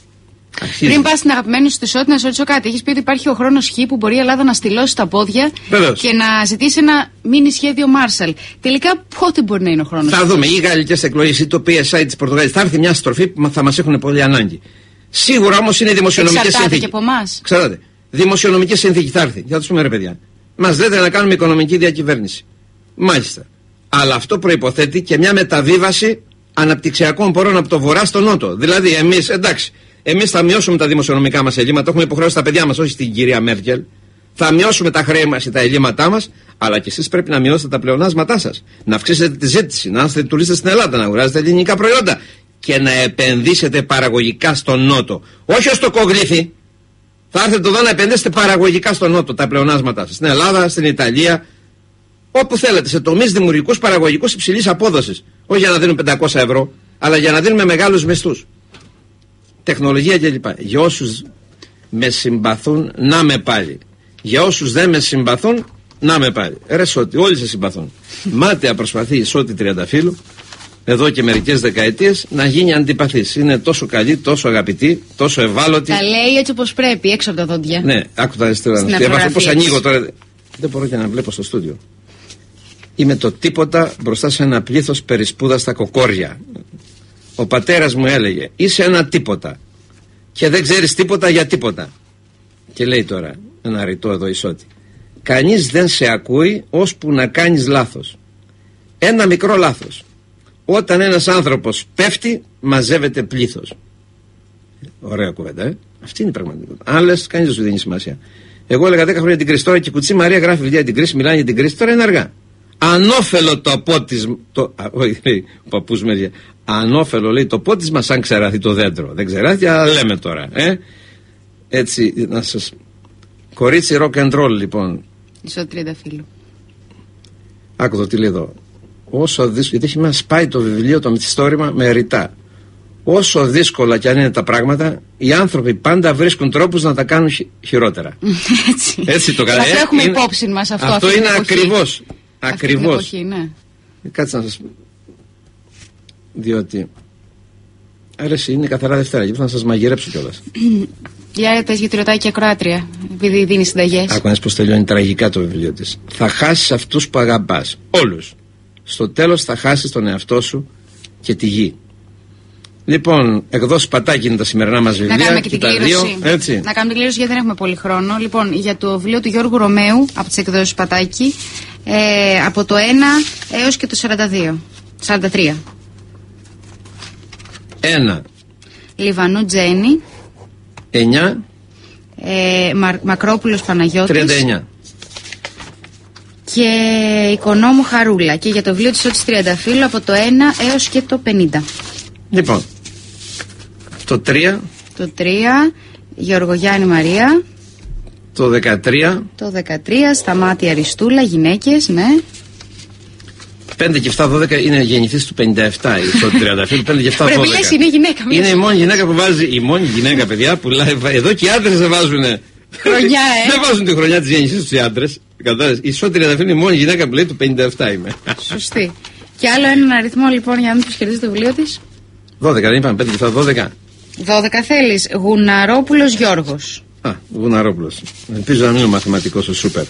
Αρχίζει. Πριν πα στην αγαπημένη σου Ισότη, να σε ρωτήσω κάτι. Έχει πει ότι υπάρχει ο χρόνο Χ που μπορεί η Ελλάδα να στυλώσει τα πόδια Βεβαίως. και να ζητήσει ένα μίνι σχέδιο Μάρσαλ. Τελικά πότε μπορεί να είναι ο χρόνο? Θα δούμε. Οι γαλλικές εκλογές ή το πι ες άι της Πορτογαλίας. Θα έρθει μια στροφή που θα μας έχουν πολύ ανάγκη. Σίγουρα όμως είναι δημοσιονομικές συνθήκες. Εξαρτάται και από εμάς. Ξέρετε, δημοσιονομική συνθήκη θα έρθει. Για να του πούμε, ρε παιδιά, μας λέτε να κάνουμε οικονομική διακυβέρνηση. Μάλιστα. Αλλά αυτό προϋποθέτει και μια μεταβίβαση αναπτυξιακών πόρων από το βορρά στο νότο. Δηλαδή, εμείς, εντάξει, εμείς θα μειώσουμε τα δημοσιονομικά μας ελλείμματα, έχουμε υποχρεώσει τα παιδιά μας, όχι στην κυρία Μέρκελ. Θα μειώσουμε τα χρέη μας ή τα ελλείμματά μας, αλλά και εσείς πρέπει να μειώσετε τα πλεονάσματά σας. Να αυξήσετε τη ζήτηση, να είστε τουρίστες στην Ελλάδα, να αγοράζετε ελληνικά προϊόντα και να επενδύσετε παραγωγικά στον νότο. Όχι ως το κογλήθι. Θα έρθετε εδώ να επενδύσετε παραγωγικά στον νότο τα πλεονάσματά σας. Στην Ελλάδα, στην Ιταλία, όπου θέλετε, σε τομείς δημιουργικούς παραγωγικούς υψηλής απόδοσης. Όχι για να δίνουμε πεντακόσια ευρώ, αλλά για να δίνουμε μεγάλους μισθούς. Τεχνολογία κλπ. Για όσους με συμπαθούν, να με πάλι. Για όσους δεν με συμπαθούν, να με πάλι. Ρε Σώτη, όλοι σε συμπαθούν. Μάταια προσπαθεί η Σώτη Τριανταφύλου, εδώ και μερικές δεκαετίες, να γίνει αντιπαθής. Είναι τόσο καλή, τόσο αγαπητή, τόσο ευάλωτη. Τα λέει έτσι όπως πρέπει, έξω από τα δόντια. Ναι, άκουτα αριστερά. Πώς ανοίγω τώρα. Δεν μπορώ και να βλέπω στο στούντιο. Είμαι το τίποτα μπροστά σε ένα πλήθος περισπούδαστα κοκόρια. Ο πατέρας μου έλεγε, είσαι ένα τίποτα και δεν ξέρεις τίποτα για τίποτα. Και λέει τώρα ένα ρητό εδώ η Σώτη, κανείς δεν σε ακούει ώσπου να κάνεις λάθος. Ένα μικρό λάθος. Όταν ένας άνθρωπος πέφτει, μαζεύεται πλήθος. Ωραία κουβέντα, ε? Αυτή είναι η πραγματικότητα. Αν λες, κανείς δεν σου δίνει σημασία. Εγώ έλεγα δέκα χρόνια την κρίση, τώρα και η Κουτσή Μαρία γράφει βιβλία για την κρίση, μιλάνε για την κρίση, τώρα είναι αργά. Ανώφελο το απότισμα. Το, α, όχι, λέει ο παππούς Μεριά. Ανώφελο, λέει, το πότισμα σαν ξεράθει το δέντρο. Δεν ξεράθει, αλλά λέμε τώρα. Ε? Έτσι, να σας. Κορίτσι rock and roll, λοιπόν. Ισό Τριανταφύλου. Άκου τι λέει εδώ. Όσο δύσκολο, γιατί έχει μας πάει το βιβλίο, το μυθιστόρημα με ρητά. Όσο δύσκολα κι αν είναι τα πράγματα, οι άνθρωποι πάντα βρίσκουν τρόπους να τα κάνουν χει, χειρότερα. Έτσι. Έτσι το καλά. Αυτό έχουμε είναι, υπόψη μας αυτό. Αυτό είναι ακριβώς. Ακριβώς. Εποχή, ναι. Κάτσε να σας πω. Διότι. Άρεσε, είναι καθαρά Δευτέρα, γιατί θα σας μαγειρέψω κιόλας. Για πες γιατί ρωτάει και ακροάτρια, επειδή δίνει συνταγές. Άκου να πως τελειώνει τραγικά το βιβλίο της. Θα χάσεις αυτούς που αγαπάς. Όλους. Στο τέλος θα χάσεις τον εαυτό σου και τη γη. Λοιπόν, εκδόσεις Πατάκη είναι τα σημερινά μας βιβλία. Να κάνουμε και, και την κλήρωση. Δύο, έτσι. Να κάνουμε την κλήρωση γιατί δεν έχουμε πολύ χρόνο. Λοιπόν, για το βιβλίο του Γιώργου Ρωμαίου από τις εκδόσεις Πατάκη, ε, από το ένα έως και το σαράντα δύο. σαράντα τρία. Ένα. Λιβανού Τζένι. Εννιά. Ε, Μα, Μακρόπουλος Παναγιώτης. τριάντα εννιά. Και Οικονόμου Χαρούλα. Και για το βιβλίο της Σώτης Τριανταφύλου από το ένα έως και το πενήντα. Λοιπόν, το τρία. Το τρία, Γεωργογιάννη Μαρία. Το δεκατρία. Το δεκατρία, Σταμάτη Αριστούλα, γυναίκες, ναι. πέντε και επτά δώδεκα είναι γεννηθής του πενήντα επτά η Σώτη Τριανταφύλου. πέντε και επτά δώδεκα. Πρέπει λες, είναι γυναίκα. Είναι η μόνη γυναίκα που βάζει, η μόνη γυναίκα παιδιά που λέει, εδώ και οι άντρες δεν βάζουν. Χρονιά, ε. Δεν βάζουν τη χρονιά της γέννησης τους οι άντρες. Η Σώτη Τριανταφύλου είναι η μόνη γυναίκα που λέει του πενήντα επτά είμαι. Σωστή. Και άλλο έναν αριθμό λοιπόν για να μην προσχερδίσει το βιβλίο της. δώδεκα, δεν είπαμε, πέντε και επτά δώδεκα. δώδεκα θέλεις. Γουναρόπουλος Γιώργος. Α, Γουναρόπουλος. Ελπίζω να μην είναι ο μαθηματικός ο σούπερ.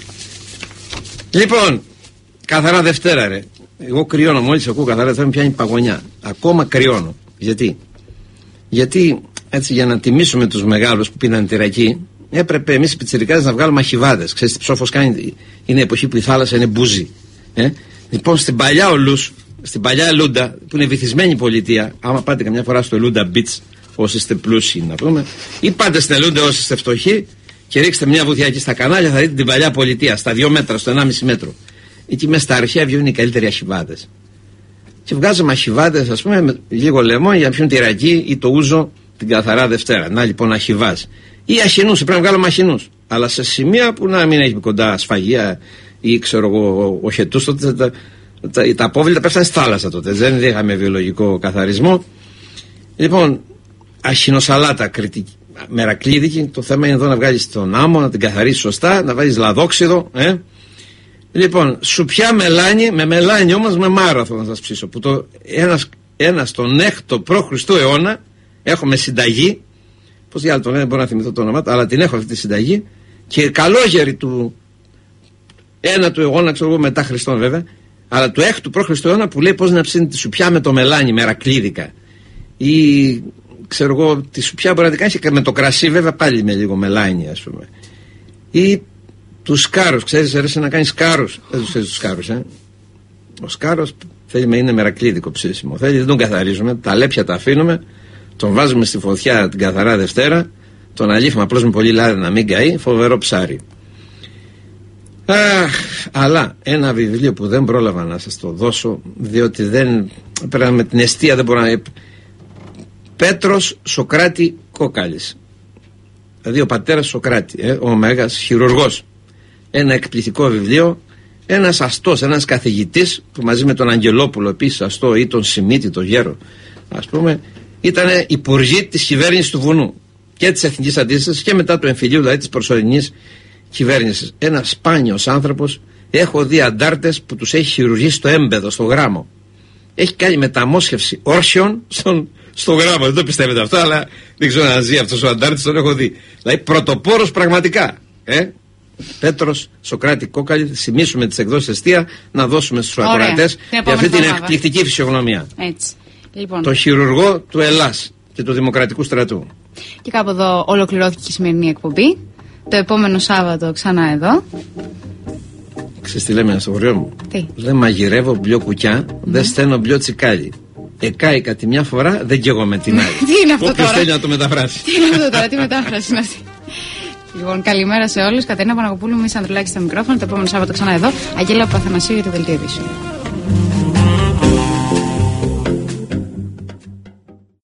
Λοιπόν, καθαρά Δευτέρα ρε. Εγώ κρυώνω, μόλις ακούω καθαρά θα με πιάνει παγωνιά. Ακόμα κρυώνω. Γιατί? Γιατί έτσι για να τιμήσουμε τους μεγάλους που πίναν τυρακή, έπρεπε εμείς οι πιτσιρικάδες να βγάλουμε αχιβάδες. Ξέρεις τι ψόφος κάνει? Είναι η εποχή που η θάλασσα είναι μπούζι. Ε? Λοιπόν, στην παλιά Ολούς, στην παλιά Ελούντα, που είναι βυθισμένη πολιτεία, άμα πάτε καμιά φορά στο Ελούντα Beach, όσοι είστε πλούσιοι να πούμε, ή πάτε στην Ελούντα όσοι είστε φτωχοί και ρίξτε μια βουτιά εκεί στα κανάλια, θα δείτε την παλιά πολιτεία, στα δύο μέτρα, στο ενάμιση μέτρο. Εκεί μέσα στα αρχαία βγαίνουν οι καλύτεροι αχιβάδες. Και βγάζαμε αχιβάδες, ας πούμε, με λίγο λαιμό για να πιούν τυρακή ή το ούζο την καθαρά Δευτέρα. Να λοιπόν αχιβάς. Ή αχινούς, πρέπει να βγάλουμε αχινούς. Αλλά σε σημεία που να μην έχει κοντά σφαγεία ή ξέρω εγώ ο χετούς, τότε τα, τα, τα απόβλητα πέφτανε στη θάλασσα τότε. Δεν είχαμε βιολογικό καθαρισμό. Λοιπόν, αχινοσαλάτα μερακλείδικη. Το θέμα είναι εδώ να βγάλεις τον άμμο, να την καθαρίσεις σωστά, να βάλεις λαδόξιδο. Ε. Λοιπόν, σουπιά μελάνι, με μελάνι όμως με μάραθο να σας ψήσω. Που το, ένας, ένας τον έκτο προ Χριστού αιώνα έχουμε συνταγή Πώς για άλλο τον λένε, δεν μπορώ να θυμηθώ το όνομά του, αλλά την έχω αυτή τη συνταγή. Και καλόγερη του ένα του αιώνα, ξέρω εγώ, μετά Χριστόν βέβαια, αλλά του έκτου προ Χριστό αιώνα, που λέει πώς να ψήνει τη σουπιά με το μελάνι, μερακλίδικα. Ή ξέρω εγώ, τη σουπιά μπορεί να την κάνει και με το κρασί, βέβαια πάλι με λίγο μελάνι, ας πούμε. Ή του σκάρους, ξέρεις, αρέσει να κάνει σκάρους. Δεν του ξέρει του σκάρους, ε. Ο σκάρος θέλει να είναι μερακλίδικο ψήσιμο. Θέλει, δεν τον καθαρίζουμε, τα λέπια τα αφήνουμε, τον βάζουμε στη φωτιά την καθαρά Δευτέρα, τον αλήφουμε απλώς με πολύ λάδι να μην καεί, φοβερό ψάρι. Αχ, αλλά ένα βιβλίο που δεν πρόλαβα να σας το δώσω, διότι δεν, πέρα με την εστία δεν μπορώ να... Πέτρος Σοκράτη Κόκαλης. Δηλαδή ο πατέρας Σοκράτη, ε, ο μέγας χειρουργός. Ένα εκπληκτικό βιβλίο. Ένας αστός, ένας καθηγητής που μαζί με τον Αγγελόπουλο, επίσης αστό, ή τον Σιμίτη, τον Γέρο, ας πούμε, ήταν υπουργοί της κυβέρνησης του Βουνού και της Εθνικής Αντίστασης και μετά του εμφυλίου, δηλαδή της προσωρινής κυβέρνησης. Ένας σπάνιος άνθρωπος. Έχω δει αντάρτες που τους έχει χειρουργήσει το έμπεδο, στο γράμμο. Έχει κάνει μεταμόσχευση όρσιων στον, στο γράμμο. Δεν το πιστεύετε αυτό, αλλά δεν ξέρω να ζει αυτός ο αντάρτης, τον έχω δει. Δηλαδή πρωτοπόρος πραγματικά. Ε? Πέτρος Σοκράτη Κόκαλη, θυμίσουμε τις εκδόσεις εστία, να δώσουμε στους ακροατές για αυτή την εκπληκτική φυσιογνωμία. Έτσι. Λοιπόν. Το χειρουργό του Ελλάς και του Δημοκρατικού Στρατού. Και κάπου εδώ ολοκληρώθηκε η σημερινή εκπομπή. Το επόμενο Σάββατο ξανά εδώ. Ξέρεις τι λέμε στο χωριό μου? Τι? Δεν μαγειρεύω μπλιό κουκιά, mm. δεν στέλνω μπλιό τσικάλι. Εκάηκα τη μια φορά, δεν καίγομαι την άλλη. Τι είναι αυτό? Όποιος τώρα? θέλει να το μεταφράσει. Τι είναι αυτό τώρα, τι μετάφραση είναι αυτή? Λοιπόν, καλημέρα σε όλους. Κατερίνα Παναγοπούλου, Μίσα Ανδρουλάκη στο μικρόφωνο. Το επόμενο Σάββατο ξανά εδώ. Αγγέλα Παθανασίου για το δελτίο ειδήσεων.